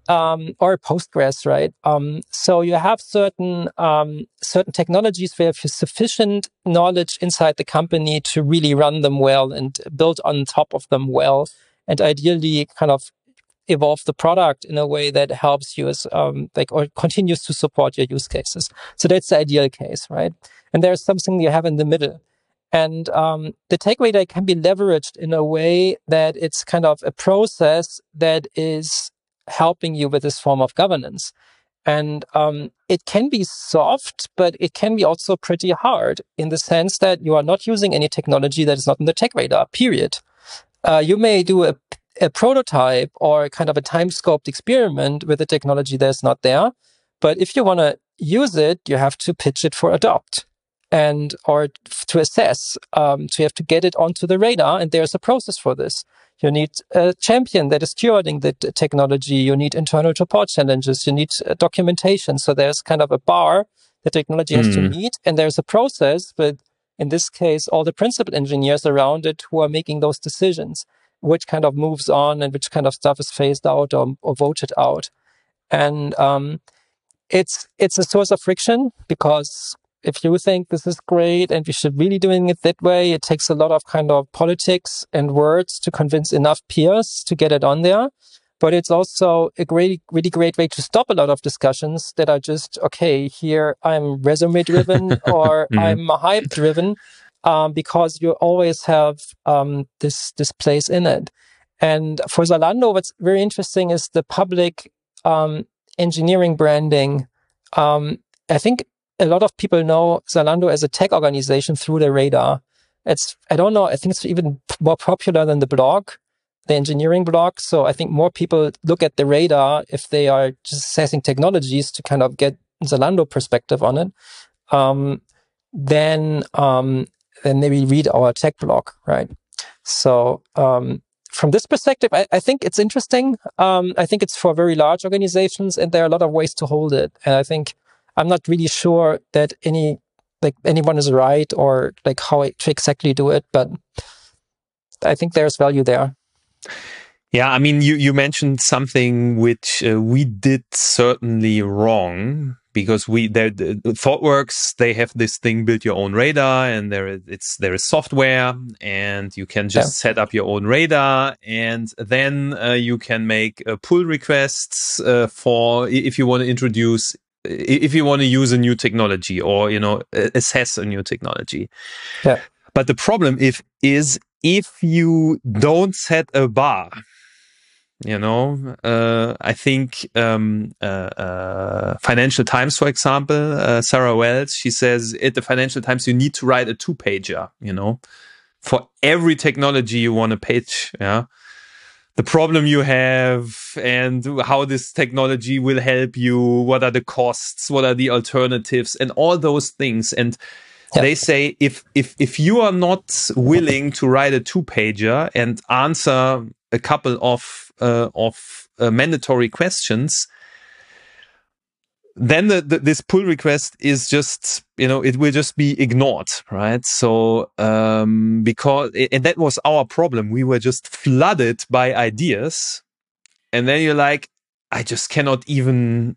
or Postgres, right? So you have certain technologies where you have sufficient knowledge inside the company to really run them well and build on top of them well, and ideally kind of evolve the product in a way that helps you as or continues to support your use cases. So that's the ideal case, right? And there's something you have in the middle. And the Tech Radar can be leveraged in a way that it's kind of a process that is helping you with this form of governance. And it can be soft, but it can be also pretty hard in the sense that you are not using any technology that is not in the Tech Radar, period. You may do a prototype or kind of a time-scoped experiment with a technology that's not there. But if you want to use it, you have to pitch it for adopt or to assess. So you have to get it onto the radar, and there's a process for this. You need a champion that is curating the technology. You need internal support challenges. You need documentation. So there's kind of a bar the technology has to meet, and there's a process with, in this case, all the principal engineers around it who are making those decisions, which kind of moves on and which kind of stuff is phased out or voted out. And it's a source of friction, because if you think this is great and we should really doing it that way, it takes a lot of kind of politics and words to convince enough peers to get it on there. But it's also a really great way to stop a lot of discussions that are just, okay, here I'm resume driven or I'm hype driven. Because you always have this place in it. And for Zalando, what's very interesting is the public engineering branding. I think a lot of people know Zalando as a tech organization through the radar. I don't know, I think it's even more popular than the blog, the engineering blog. So I think more people look at the radar if they are just assessing technologies to kind of get Zalando perspective on it. Then maybe read our tech blog, right? So from this perspective, I think it's interesting. I think it's for very large organizations, and there are a lot of ways to hold it. And I think I'm not really sure that anyone is right or like how to exactly do it, but I think there's value there. Yeah, I mean, you mentioned something which we did certainly wrong, because ThoughtWorks, they have this thing, build your own radar, and there is software, and you can just set up your own radar, and then you can make pull requests for if you want to use a new technology or assess a new technology. Yeah. But the problem is if you don't set a bar. I think Financial Times, for example, Sarah Wells, she says at the Financial Times, you need to write a 2-pager, for every technology you want to pitch. Yeah. The problem you have and how this technology will help you, what are the costs, what are the alternatives, and all those things. And they say if you are not willing to write a 2-pager and answer a couple of mandatory questions, then this pull request is just, it will just be ignored, right? So, and that was our problem. We were just flooded by ideas. And then you're like, I just cannot even,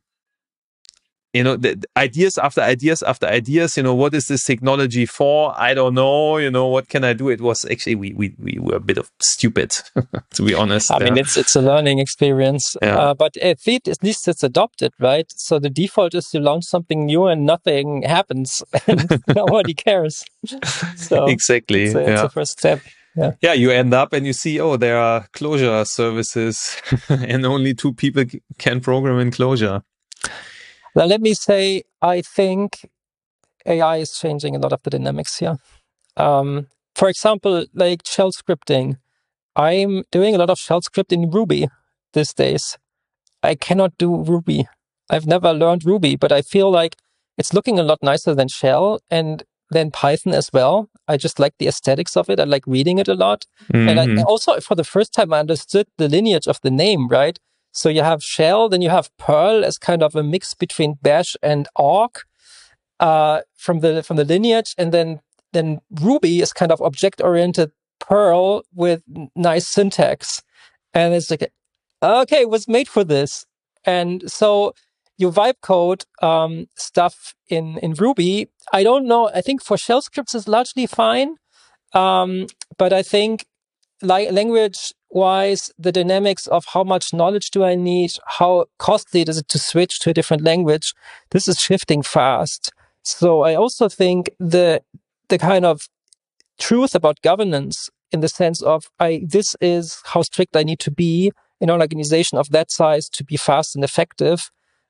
the ideas after ideas after ideas, what is this technology for? I don't know, what can I do? It was actually, we were a bit of stupid, to be honest. I mean, it's a learning experience, but at least it's adopted, right? So the default is you launch something new and nothing happens and nobody cares. So exactly. It's the first step. Yeah, you end up and you see, there are Clojure services and only 2 people can program in Clojure. Now, let me say, I think AI is changing a lot of the dynamics here. For example, like shell scripting. I'm doing a lot of shell script in Ruby these days. I cannot do Ruby. I've never learned Ruby, but I feel like it's looking a lot nicer than shell and then Python as well. I just like the aesthetics of it. I like reading it a lot. Mm-hmm. And I also, for the first time, I understood the lineage of the name, right? So you have shell, then you have Perl as kind of a mix between Bash and awk from the lineage, and then Ruby is kind of object-oriented Perl with nice syntax. And it's like, okay, it was made for this. And so you vibe code stuff in Ruby. I don't know. I think for shell scripts is largely fine. But I think language-wise, the dynamics of how much knowledge do I need, how costly is it to switch to a different language, this is shifting fast. So I also think the kind of truth about governance in the sense of this is how strict I need to be in an organization of that size to be fast and effective.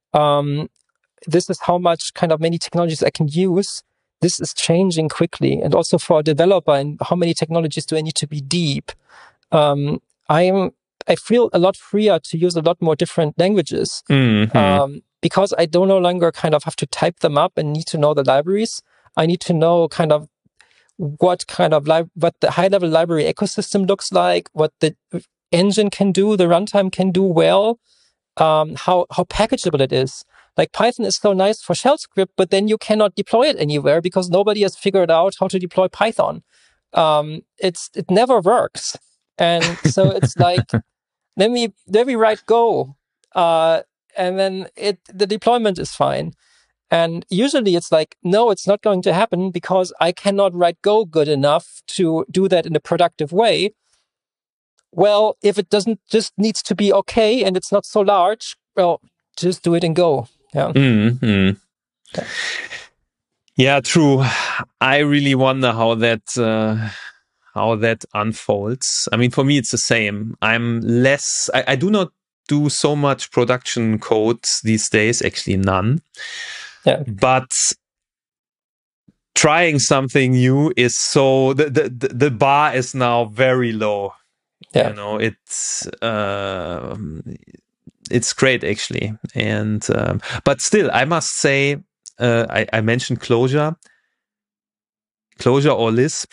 This is how much kind of many technologies I can use. This is changing quickly. And also for a developer, and how many technologies do I need to be deep? I feel a lot freer to use a lot more different languages. Mm-hmm. Because I don't no longer kind of have to type them up and need to know the libraries. I need to know kind of what the high level library ecosystem looks like, what the engine can do, the runtime can do well, how packageable it is. Like Python is so nice for shell script, but then you cannot deploy it anywhere because nobody has figured out how to deploy Python. It never works. And so it's like, let me write Go. And then the deployment is fine. And usually it's like, no, it's not going to happen because I cannot write Go good enough to do that in a productive way. Well, if it just needs to be okay and it's not so large, well, just do it in Go. Yeah. Mm-hmm. Yeah, true. I really wonder how that unfolds. I mean, for me, it's the same. I do not do so much production code these days, actually none. Yeah. But trying something new is so the bar is now very low. Yeah. It's great actually. And but still, I must say, I mentioned Clojure or Lisp.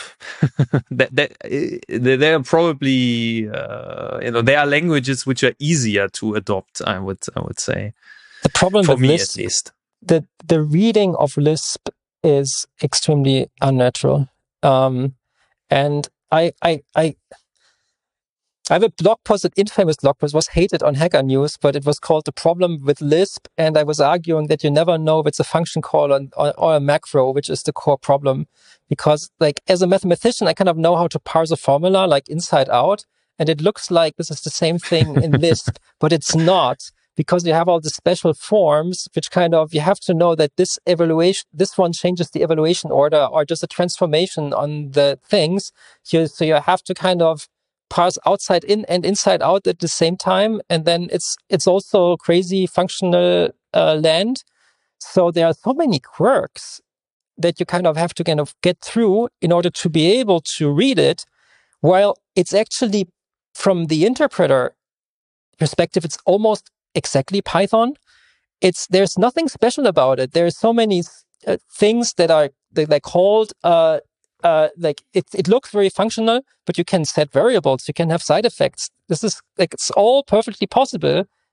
There are probably there are languages which are easier to adopt. I would say. The problem for with me Lisp, at least, the reading of Lisp is extremely unnatural. And I have a blog post, an infamous blog post, was hated on Hacker News, but it was called The Problem with Lisp. And I was arguing that you never know if it's a function call or a macro, which is the core problem. Because like as a mathematician, I kind of know how to parse a formula like inside out. And it looks like this is the same thing in Lisp, but it's not, because you have all the special forms, which kind of, you have to know that this one changes the evaluation order or just a transformation on the things. So you have to kind of parse outside in and inside out at the same time. And then it's also crazy functional land. So there are so many quirks that you kind of have to kind of get through in order to be able to read it. While it's actually, from the interpreter perspective, it's almost exactly Python. There's nothing special about it. There's so many things that are called like it looks very functional, but you can set variables, you can have side effects. This is like, it's all perfectly possible.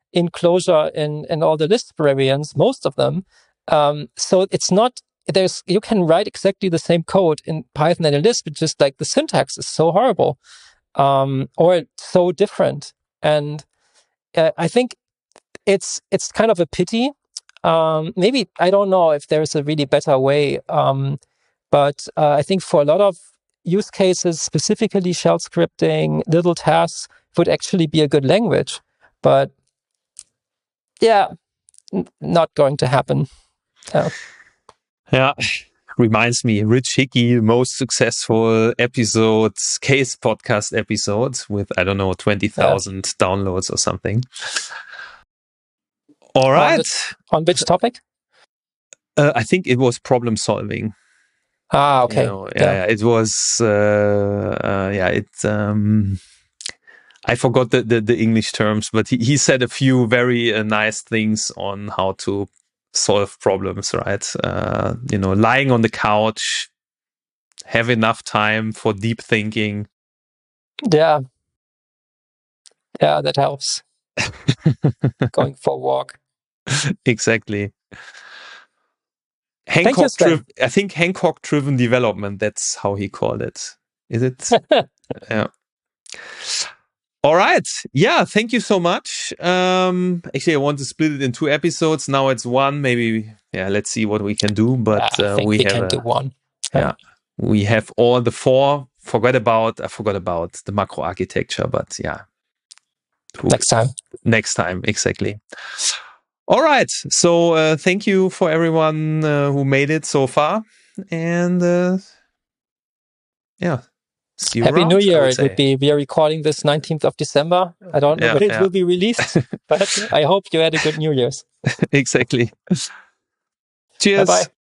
in Clojure in all the Lisp variants, most of them. So it's not, you can write exactly the same code in Python and in Lisp, but just like the syntax is so horrible, or so different. And I think it's kind of a pity. Maybe, I don't know if there's a really better way. But I think for a lot of use cases, specifically shell scripting, little tasks would actually be a good language. But yeah, not going to happen. Yeah, reminds me, Rich Hickey, most successful episodes, case podcast episodes with, I don't know, 20,000 downloads or something. All right. On which topic? I think it was problem solving. Ah, okay. It was, I forgot the English terms, but he said a few very nice things on how to solve problems, right? Lying on the couch, have enough time for deep thinking. Yeah. Yeah, that helps. Going for a walk. Exactly. I think Hancock-driven development, that's how he called it. Is it? Yeah. All right. Yeah, thank you so much. Actually, I want to split it in 2 episodes. Now it's 1. Maybe, let's see what we can do. But I think we can do 1. Yeah. We have all the 4. I forgot about the macro architecture, but yeah. Next time, exactly. All right. So thank you for everyone who made it so far. And see you Happy around, New Year. It would be, we are recording this 19th of December. I don't know when it will be released, but I hope you had a good New Year's. Exactly. Cheers. Bye-bye.